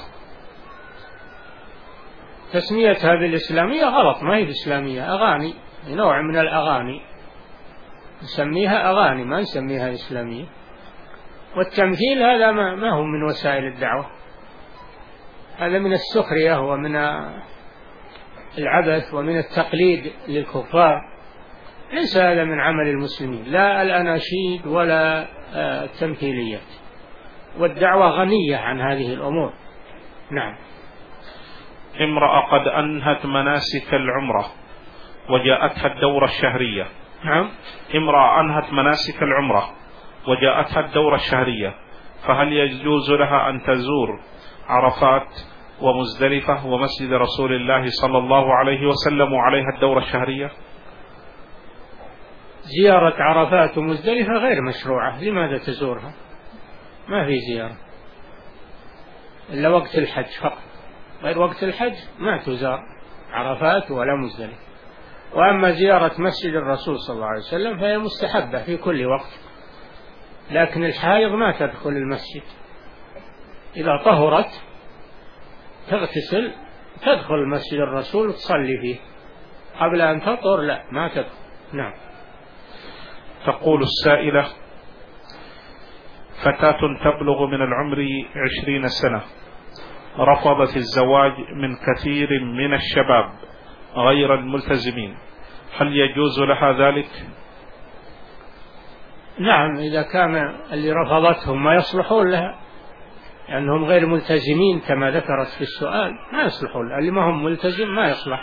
تسميتها بالإسلامية غلط، ما هي بالإسلامية، أغاني، نوع من الأغاني نسميها أغاني ما نسميها إسلامية. والتمثيل هذا ما هو من وسائل الدعوة، هذا من السخرية ومن العبث ومن التقليد للكفار، ليس هذا من عمل المسلمين، لا الأناشيد ولا التمثيليات، والدعوة غنية عن هذه الأمور. نعم.
امرأة قد أنهت مناسك العمرة وجاءتها الدورة الشهرية.
نعم.
امرأة أنهت مناسك العمرة وجاءتها الدورة الشهرية، فهل يجوز لها أن تزور عرفات ومزدلفة ومسجد رسول الله صلى الله عليه وسلم وعليها الدورة الشهرية؟
زيارة عرفات ومزدلفة غير مشروعة، لماذا تزورها؟ ما في زيارة إلا وقت الحج فقط، غير وقت الحج ما تزار عرفات ولا مزدلفة. وأما زيارة مسجد الرسول صلى الله عليه وسلم فهي مستحبة في كل وقت، لكن الحائض ما تدخل المسجد، إذا طهرت تغتسل تدخل مسجد الرسول وتصلي فيه، قبل أن تطهر لا ما تدخل. نعم.
تقول السائلة: فتاة تبلغ من العمر عشرين سنة رفضت الزواج من كثير من الشباب غير الملتزمين، هل يجوز لها ذلك؟
نعم، إذا كان اللي رفضتهم ما يصلحون لها، لأنهم غير ملتزمين كما ذكرت في السؤال، ما يصلحون، اللي ما هم ملتزم ما يصلح،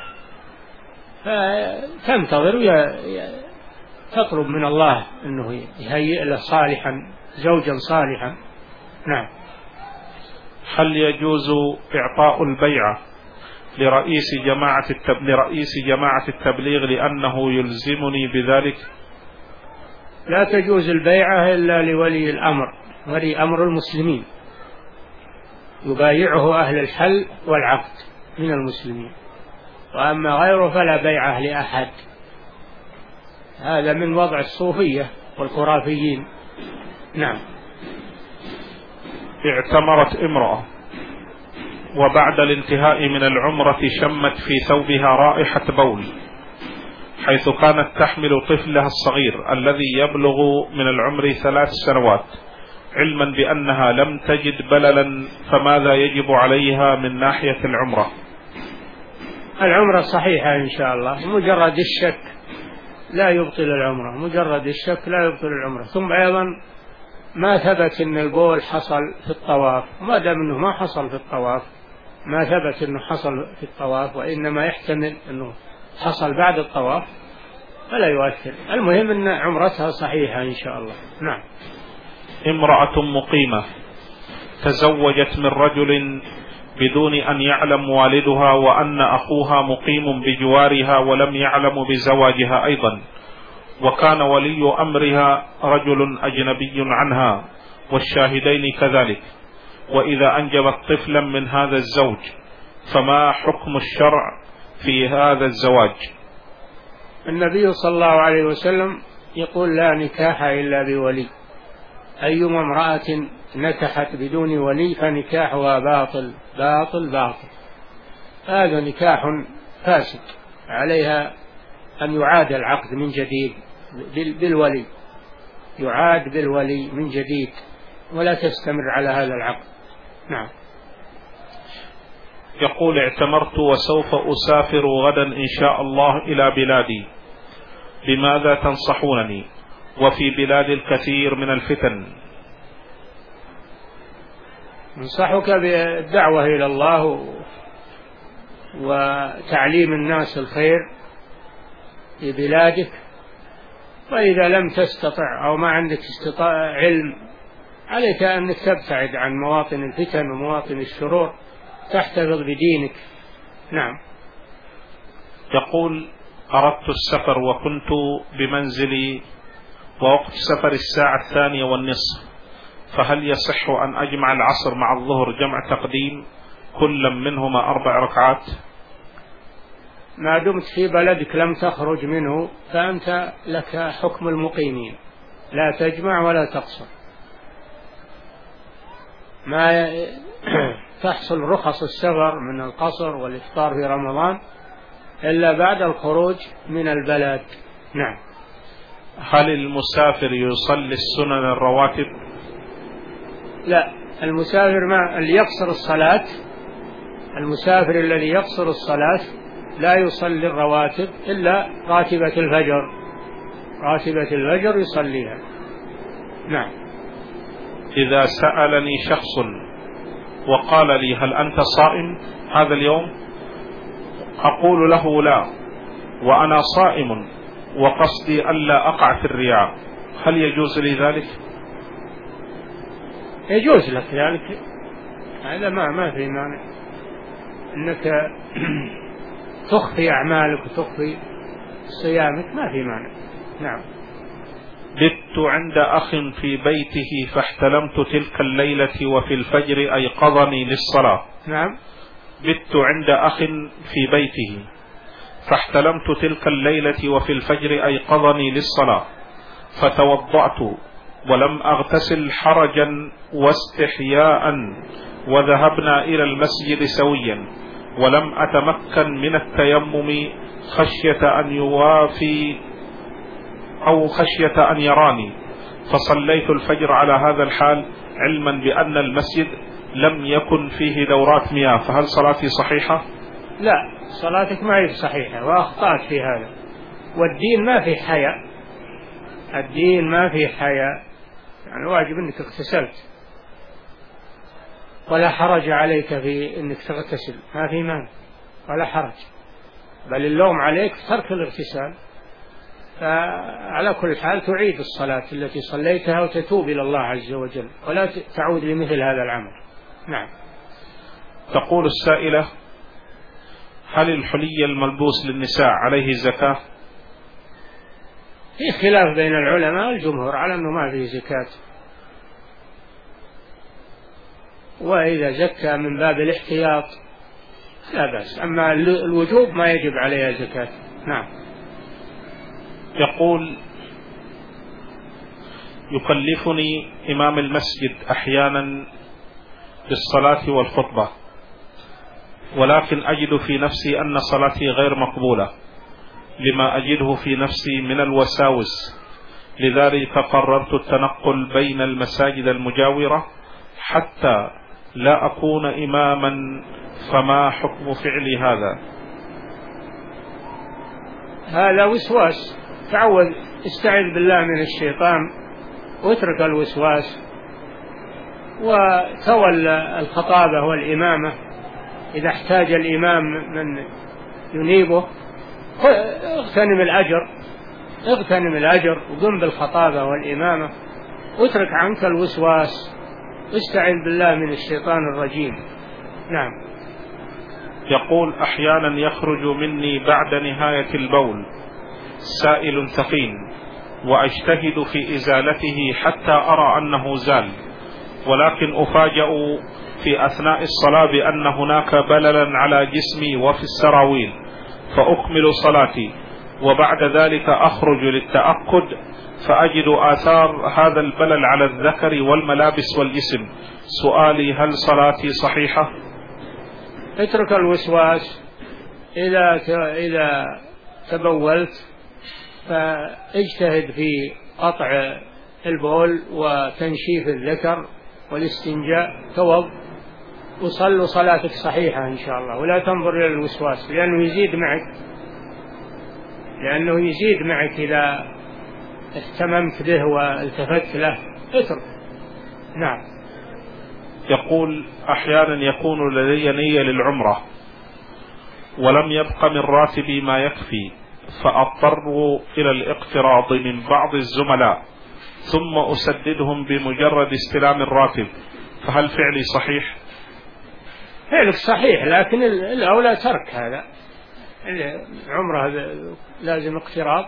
فتنتظر تطلب من الله أنه يهيئ له صالحا، زوجا صالحا. نعم.
هل يجوز إعطاء البيعة لرئيس جماعة التبليغ, لرئيس جماعة التبليغ لأنه يلزمني بذلك؟
لا تجوز البيعة إلا لولي الأمر، ولي أمر المسلمين، يبايعه أهل الحل والعقد من المسلمين، وأما غيره فلا بيعة لأحد. هذا من وضع الصوفية والخرافيين. نعم.
اعتمرت امرأة وبعد الانتهاء من العمرة شمت في ثوبها رائحة بول، حيث كانت تحمل طفلها الصغير الذي يبلغ من العمر ثلاث سنوات، علما بأنها لم تجد بللا، فماذا يجب عليها من ناحية العمرة؟
العمرة صحيحة إن شاء الله، مجرد الشك لا يبطل العمرة، مجرد الشك لا يبطل العمرة. ثم أيضا ما ثبت أن البول حصل في الطواف، وما دام أنه ما حصل في الطواف، ما ثبت أنه حصل في الطواف وإنما يحتمل أنه حصل بعد الطواف، فلا يؤثر. المهم أن عمرتها صحيحة إن شاء الله. نعم.
امرأة مقيمة تزوجت من رجل بدون أن يعلم والدها وأن أخوها مقيم بجوارها ولم يعلم بزواجها أيضا، وكان ولي أمرها رجل أجنبي عنها والشاهدين كذلك، وإذا أنجبت طفلا من هذا الزوج فما حكم الشرع في هذا الزواج؟
النبي صلى الله عليه وسلم يقول: لا نكاح إلا بولي، أيما امرأة نكحت بدون ولي فنكاحها باطل باطل باطل. هذا نكاح فاسد، عليها أن يعاد العقد من جديد بالولي، يعاد بالولي من جديد، ولا تستمر على هذا العقد. نعم.
يقول: اعتمرت وسوف أسافر غدا إن شاء الله إلى بلادي، بماذا تنصحونني؟ وفي بلاد الكثير من الفتن.
ننصحك بالدعوة إلى الله وتعليم الناس الخير في بلادك، وإذا لم تستطع أو ما عندك استطاع علم عليك أنك تبتعد عن مواطن الفتن ومواطن الشرور، تحتفظ بدينك. نعم.
يقول: أردت السفر وكنت بمنزلي ووقت سفر الساعة الثانية والنصف، فهل يصح أن أجمع العصر مع الظهر جمع تقديم كل منهما أربع ركعات؟
ما دمت في بلدك لم تخرج منه فأنت لك حكم المقيمين، لا تجمع ولا تقصر. ما تحصل رخص السفر من القصر والإفطار في رمضان إلا بعد الخروج من البلد. نعم.
هل المسافر يصلي السنن الرواتب؟
لا، المسافر ما اللي يقصر الصلاة، المسافر الذي يقصر الصلاة لا يصلي الرواتب إلا راتبة الفجر، راتبة الفجر يصليها. نعم.
إذا سألني شخص وقال لي: هل أنت صائم هذا اليوم؟ أقول له: لا، وأنا صائم وقصدي ألا أقع في الرياء، هل يجوز لي ذلك؟
يجوز لك ذلك، هذا ما ما في مانع أنك تخفي أعمالك وتخفي صيامك، ما في مانع. نعم.
بت عند أخ في بيته فاحتلمت تلك الليلة وفي الفجر أيقظني للصلاة.
نعم.
بت عند أخ في بيته فاحتلمت تلك الليلة وفي الفجر أيقظني للصلاة فتوضأت ولم أغتسل حرجا واستحياء وذهبنا إلى المسجد سويا ولم أتمكن من التيمم خشية أن يوافي أو خشية أن يراني فصليت الفجر على هذا الحال علما بأن المسجد لم يكن فيه دورات مياه، فهل صلاتي صحيحة؟
لا، صلاتك ما هي صحيحة وأخطأت في هذا، والدين ما في حياء، الدين ما في حياء، يعني واجب أنك اغتسلت ولا حرج عليك في أنك تغتسل، ما في مانع ولا حرج، بل اللوم عليك ترك الاغتسال. فعلى كل حال تعيد الصلاة التي صليتها وتتوب إلى الله عز وجل ولا تعود لمثل هذا العمل. نعم.
تقول السائلة: هل الحلي الملبوس للنساء عليه زكاة؟
في خلاف بين العلماء، الجمهور على أنه ما فيه زكاة، وإذا زكى من باب الاحتياط لا بأس، أما الوجوب ما يجب عليها زكاة. نعم.
يقول: يكلفني إمام المسجد أحيانا بالصلاة والخطبة، ولكن أجد في نفسي أن صلاتي غير مقبولة لما أجده في نفسي من الوساوس، لذلك قررت التنقل بين المساجد المجاورة حتى لا أكون إماما، فما حكم فعلي هذا؟
هذا وسواس، تعود استعذ بالله من الشيطان واترك الوسواس وتولى الخطابة والإمامة. إذا احتاج الإمام من ينيبه اغتنم الأجر اغتنم الأجر وقم بالخطابة والإمامة واترك عنك الوسواس واستعذ بالله من الشيطان الرجيم. نعم.
يقول: أحيانا يخرج مني بعد نهاية البول سائل ثقيل وأجتهد في إزالته حتى أرى أنه زال، ولكن أفاجأ في أثناء الصلاة بأن هناك بللا على جسمي وفي السراويل، فأكمل صلاتي وبعد ذلك أخرج للتأكد فأجد آثار هذا البلل على الذكر والملابس والجسم. سؤالي: هل صلاتي صحيحة؟
اترك الوسواس. إذا إذا تبولت فاجتهد في قطع البول وتنشيف الذكر والاستنجاء، توض وصلوا صلاتك صحيحة إن شاء الله، ولا تنظر إلى الوسواس لأنه يزيد معك لأنه يزيد معك إذا اهتممت به والتفت له، اترك. نعم.
يقول: أحيانا يكون لدي نية للعمرة ولم يبق من راتبي ما يكفي، فأضطر إلى الاقتراض من بعض الزملاء ثم أسددهم بمجرد استلام الراتب، فهل فعلي صحيح؟
فعلك صحيح، لكن الأولى ترك هذا. العمرة لازم اقتراض،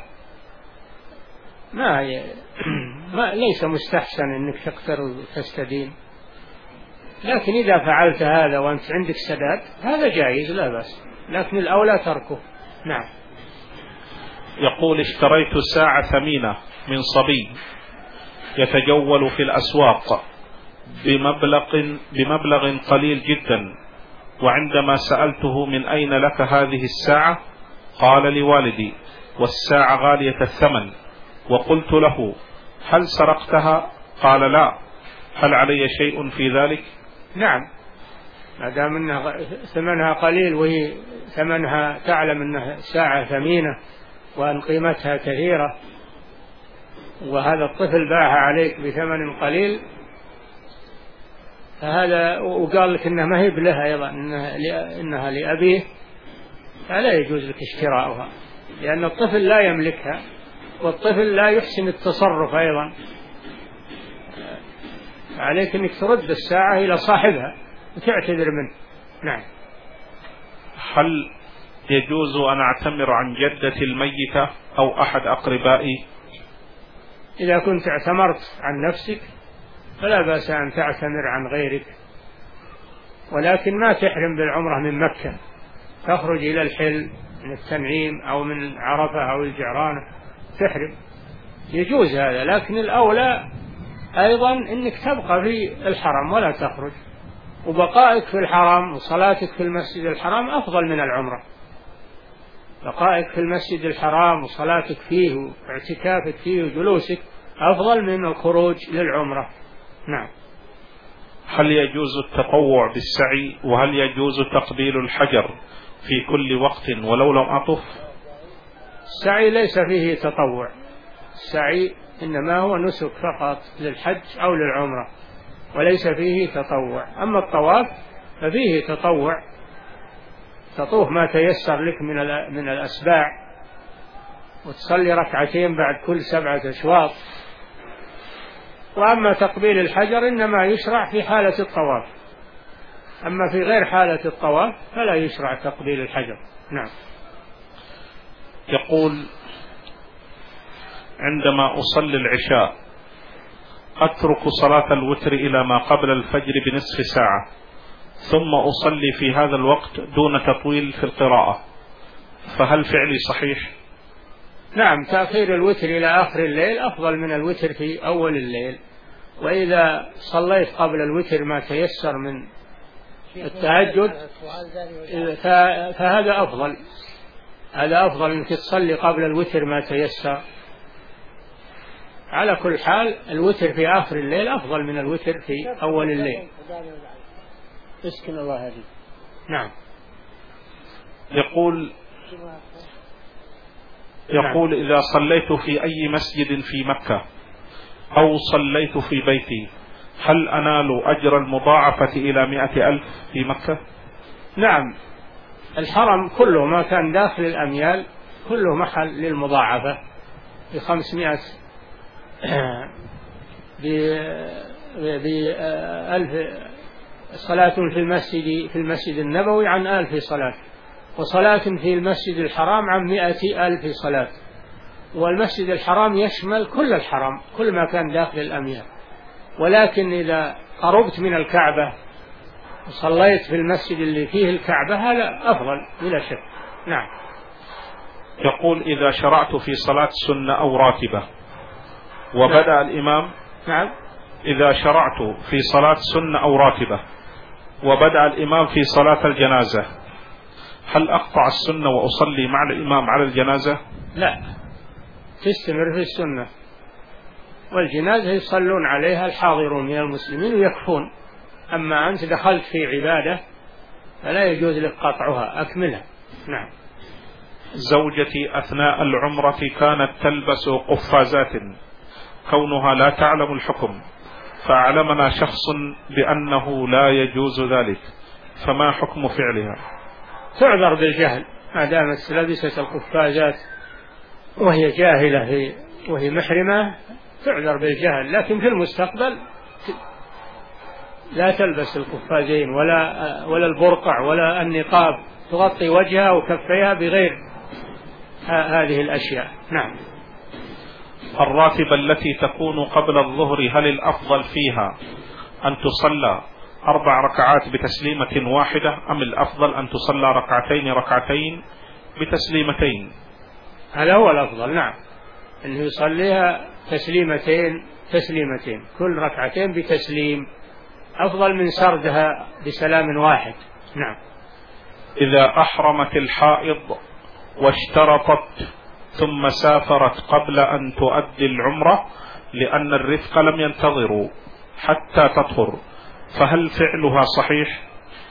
ما, ي... ما ليس مستحسن أنك تقترض وتستدين، لكن إذا فعلت هذا وأنت عندك سداد هذا جائز لا بأس، لكن الأولى تركه. نعم.
يقول: اشتريت ساعة ثمينة من صبي يتجول في الأسواق بمبلغ, بمبلغ قليل جدا، وعندما سألته من أين لك هذه الساعة قال لي والدي، والساعة غالية الثمن، وقلت له: هل سرقتها؟ قال لا. هل علي شيء في ذلك؟
نعم، ما دام أنها ثمنها قليل وهي ثمنها تعلم أنها ساعة ثمينة وأن قيمتها كثيرة، وهذا الطفل باعها عليك بثمن قليل، فهذا وقال لك إنها ما هي له أيضا، إنها, إنها لأبيه، فلا يجوز لك اشتراؤها، لأن الطفل لا يملكها والطفل لا يحسن التصرف أيضا، عليك أنك ترد الساعة إلى صاحبها وتعتذر منه. نعم.
هل يجوز أن أعتمر عن جدة الميتة أو أحد أقربائي؟
إذا كنت اعتمرت عن نفسك فلا بأس أن تعتمر عن غيرك، ولكن ما تحرم بالعمرة من مكة، تخرج إلى الحل من التنعيم أو من عرفة أو الجعرانة تحرم، يجوز هذا، لكن الأولى أيضا أنك تبقى في الحرم ولا تخرج، وبقائك في الحرم وصلاتك في المسجد الحرام أفضل من العمرة. بقائك في المسجد الحرام وصلاتك فيه واعتكافك فيه وجلوسك أفضل من الخروج للعمرة. نعم.
هل يجوز التطوع بالسعي؟ وهل يجوز تقبيل الحجر في كل وقت ولو لم أطف؟
السعي ليس فيه تطوع، السعي إنما هو نسك فقط للحج أو للعمرة وليس فيه تطوع. أما الطواف ففيه تطوع، تطوف ما تيسر لك من من الأسباع وتصلي ركعتين بعد كل سبعة أشواط. وأما تقبيل الحجر إنما يشرع في حالة الطواف، أما في غير حالة الطواف فلا يشرع تقبيل الحجر. نعم.
يقول: عندما أصلي العشاء أترك صلاة الوتر إلى ما قبل الفجر بنصف ساعة، ثم أصلي في هذا الوقت دون تطويل في القراءة، فهل فعلي صحيح؟
نعم، تأخير الوتر إلى آخر الليل أفضل من الوتر في أول الليل، وإذا صليت قبل الوتر ما تيسر من التهجد فهذا أفضل، هذا أفضل أنك تصلي قبل الوتر ما تيسر. على كل حال الوتر في آخر الليل أفضل من الوتر في أول الليل. اسكن الله هذه. نعم.
يقول يقول إذا صليت في أي مسجد في مكة أو صليت في بيتي هل أنال أجر المضاعفة إلى مئة ألف في مكة؟
نعم، الحرم كله ما كان داخل الأميال كله محل للمضاعفة بخمسمائة بألف صلاة في المسجد في المسجد النبوي عن ألف صلاة، وصلاة في المسجد الحرام عن مئة ألف صلاة. والمسجد الحرام يشمل كل الحرم، كل ما كان داخل الأميال، ولكن إذا قربت من الكعبة وصليت في المسجد اللي فيه الكعبة هذا أفضل بلا شك. نعم.
يقول: إذا شرعت في صلاة سنة أو راتبة وبدأ نعم. الإمام
نعم.
إذا شرعت في صلاة سنة أو راتبة وبدأ الإمام في صلاة الجنازة هل أقطع السنة وأصلي مع الإمام على الجنازة؟
لا، تستمر في السنة، والجنازة يصلون عليها الحاضرون من المسلمين ويكفون. أما أنت دخلت في عبادة فلا يجوز لك قطعها، أكملها. نعم.
زوجتي أثناء العمرة كانت تلبس قفازات كونها لا تعلم الحكم، فأعلمنا شخص بأنه لا يجوز ذلك، فما حكم فعلها؟
تعذر بالجهل، ما دامت لبست القفازات وهي جاهلة في وهي محرمة تعذر بالجهل، لكن في المستقبل لا تلبس القفازين ولا ولا البرقع ولا النقاب، تغطي وجهها وكفيها بغير هذه الأشياء. نعم.
الراتبة التي تكون قبل الظهر هل الأفضل فيها أن تصلى أربع ركعات بتسليمة واحدة أم الأفضل أن تصلى ركعتين ركعتين بتسليمتين؟
هذا هو الأفضل. نعم، أنه يصليها تسليمتين تسليمتين كل ركعتين بتسليم، أفضل من سردها بسلام واحد. نعم.
إذا أحرمت الحائض واشترطت ثم سافرت قبل أن تؤدي العمرة لأن الرفق لم ينتظروا حتى تطهر، فهل فعلها صحيح؟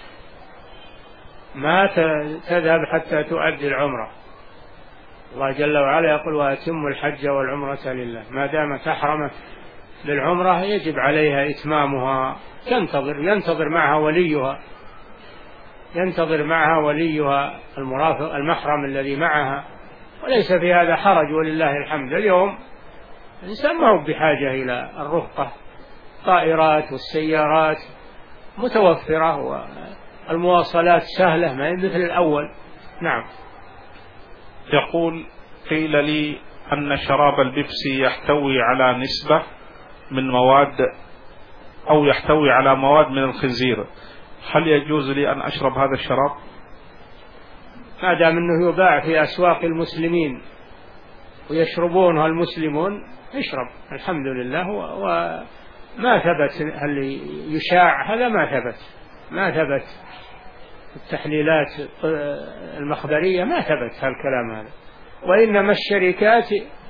ما تذهب حتى تؤدي العمرة، الله جل وعلا يقول: وأتم الحج والعمرة لله. ما دامت أحرمت للعمرة يجب عليها إتمامها، تنتظر ينتظر معها وليها ينتظر معها وليها المرافق المحرم الذي معها، وليس في هذا حرج ولله الحمد. اليوم الإنسان ما هو بحاجة إلى الرفقة، الطائرات والسيارات متوفرة والمواصلات سهلة ما مثل الأول. نعم.
يقول: قيل لي أن شراب البيبسي يحتوي على نسبة من مواد أو يحتوي على مواد من الخنزير، هل يجوز لي أن أشرب هذا الشراب؟
ما دام أنه يباع في أسواق المسلمين ويشربونه المسلمون اشرب الحمد لله. وما ثبت هل يشاع، هذا ما ثبت ما ثبت التحليلات المخبرية ما ثبت هالكلام هذا. وإنما الشركات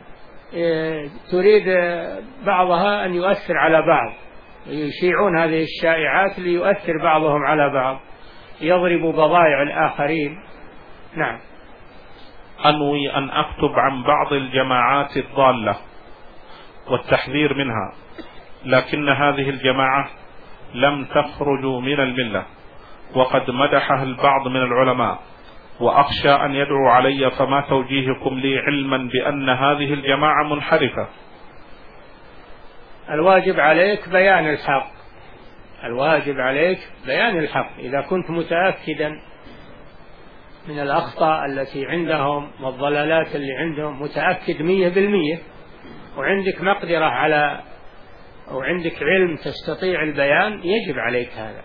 تريد بعضها أن يؤثر على بعض، يشيعون هذه الشائعات ليؤثر بعضهم على بعض، يضرب بضائع الآخرين. نعم.
أنوي أن أكتب عن بعض الجماعات الضالة والتحذير منها، لكن هذه الجماعة لم تخرج من الملة، وقد مدحها البعض من العلماء، وأخشى أن يدعو علي، فما توجيهكم لي علما بأن هذه الجماعة منحرفة؟
الواجب عليك بيان الحق، الواجب عليك بيان الحق. إذا كنت متأكدا من الأخطاء التي عندهم والضلالات اللي عندهم، متأكد مية بالمية، وعندك مقدرة على أو عندك علم تستطيع البيان، يجب عليك هذا.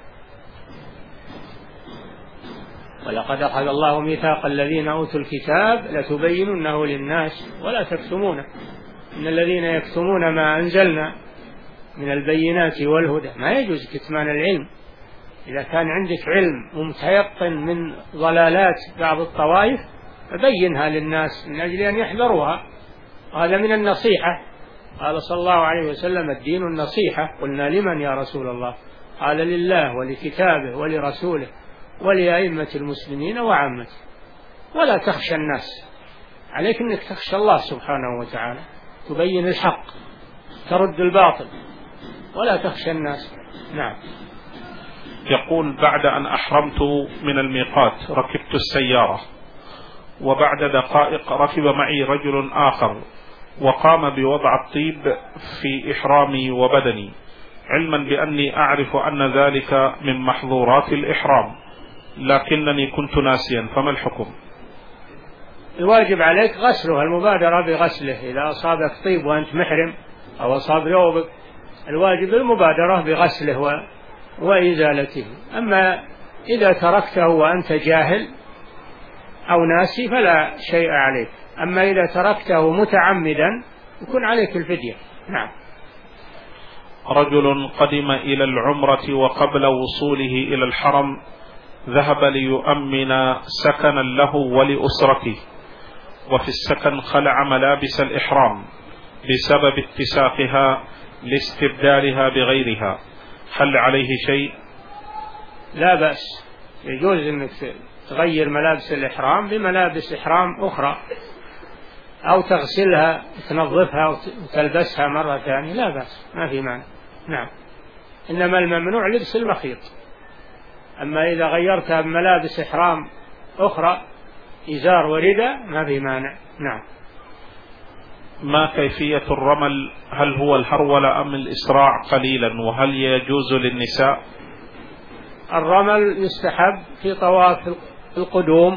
ولقد أخذ الله ميثاق الذين أوتوا الكتاب لتبيننه للناس ولا تكتمونه، إن الذين يكتمون ما أنزلنا من البينات والهدى. ما يجوز كتمان العلم. إذا كان عندك علم ومتيقن من ضلالات بعض الطوائف فبينها للناس من أجل أن يحذروها، وهذا من النصيحة. قال صلى الله عليه وسلم: الدين النصيحة. قلنا: لمن يا رسول الله؟ قال: لله ولكتابه ولرسوله ولأئمة المسلمين وعامته. ولا تخشى الناس، عليك أنك تخشى الله سبحانه وتعالى، تبين الحق، ترد الباطل، ولا تخشى الناس. نعم.
يقول: بعد أن أحرمت من الميقات ركبت السيارة، وبعد دقائق ركب معي رجل آخر وقام بوضع الطيب في إحرامي وبدني، علما بأني أعرف أن ذلك من محظورات الإحرام، لكنني كنت ناسيا، فما الحكم؟
الواجب عليك غسله، المبادرة بغسله. إذا أصابك طيب وأنت محرم أو أصاب ثوبك، الواجب المبادرة بغسله و... وإزالته. أما إذا تركته وأنت جاهل أو ناسي فلا شيء عليك. أما إذا تركته متعمدا يكون عليك الفدية. نعم.
رجل قدم إلى العمرة وقبل وصوله إلى الحرم ذهب ليؤمن سكنا له ولأسرته، وفي السكن خلع ملابس الإحرام بسبب اتساقها لاستبدالها بغيرها، هل عليه شيء؟
لا بأس، يجوز أنك تغير ملابس الإحرام بملابس إحرام أخرى، أو تغسلها تنظفها وتلبسها مرة ثانية، لا بأس، ما في مانع. نعم. إنما الممنوع لبس المخيط. أما إذا غيرتها بملابس إحرام أخرى إزار وردة ما في مانع. نعم.
ما كيفية الرمل؟ هل هو الهرولة أم الإسراع قليلا؟ وهل يجوز للنساء؟
الرمل يستحب في طواف القدوم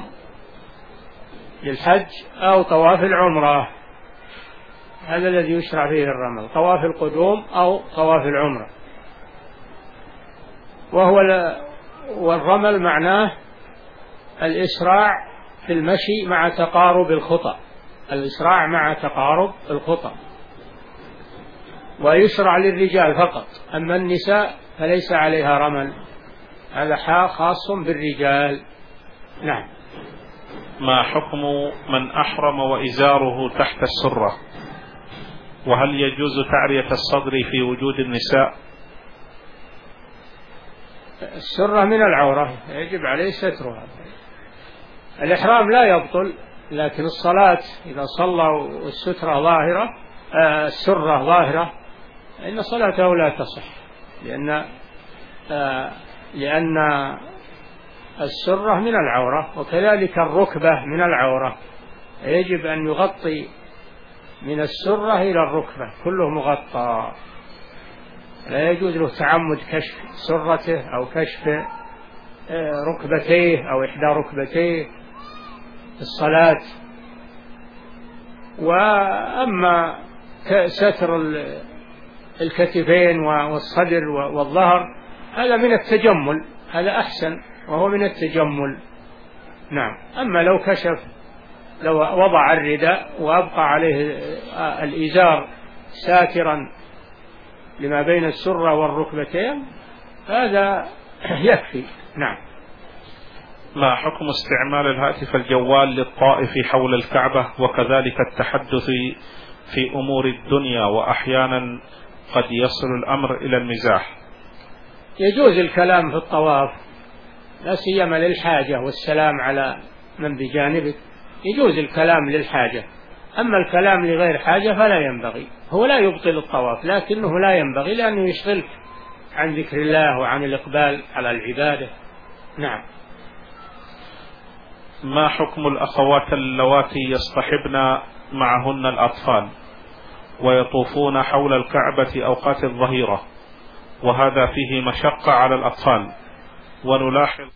للحج أو طواف العمرة، هذا الذي يشرع فيه الرمل، طواف القدوم أو طواف العمرة. وهو والرمل معناه الإسراع في المشي مع تقارب الخطى، الإسراع مع تقارب الخطى، ويشرع للرجال فقط. أما النساء فليس عليها رمل، هذا خاص بالرجال. نعم.
ما حكم من أحرم وإزاره تحت السرة؟ وهل يجوز تعرية الصدر في وجود النساء؟
السرة من العورة يجب عليه سترها. الإحرام لا يبطل، لكن الصلاة إذا صلى والسترة ظاهرة آه السرة ظاهرة إن صلاته لا تصح، لأن آه لأن السرة من العورة، وكذلك الركبة من العورة، يجب أن يغطي من السرة إلى الركبة كله مغطى، لا يجوز له تعمد كشف سرته أو كشف ركبتيه أو إحدى ركبتيه في الصلاة. وأما ستر الكتفين والصدر والظهر هذا من التجمل، هذا أحسن وهو من التجمل. نعم. أما لو كشف، لو وضع الرداء وأبقى عليه الإزار ساترا لما بين السرة والركبتين هذا يكفي. نعم.
ما حكم استعمال الهاتف الجوال للطائف حول الكعبة وكذلك التحدث في أمور الدنيا وأحيانا قد يصل الأمر إلى المزاح؟
يجوز الكلام في الطواف لا سيما للحاجة والسلام على من بجانبك، يجوز الكلام للحاجة. أما الكلام لغير حاجة فلا ينبغي، هو لا يبطل الطواف لكنه لا ينبغي لأنه يشغلك عن ذكر الله وعن الإقبال على العبادة. نعم.
ما حكم الأخوات اللواتي يصطحبن معهن الأطفال ويطوفون حول الكعبة أوقات الظهيرة، وهذا فيه مشقة على الأطفال، ونلاحظ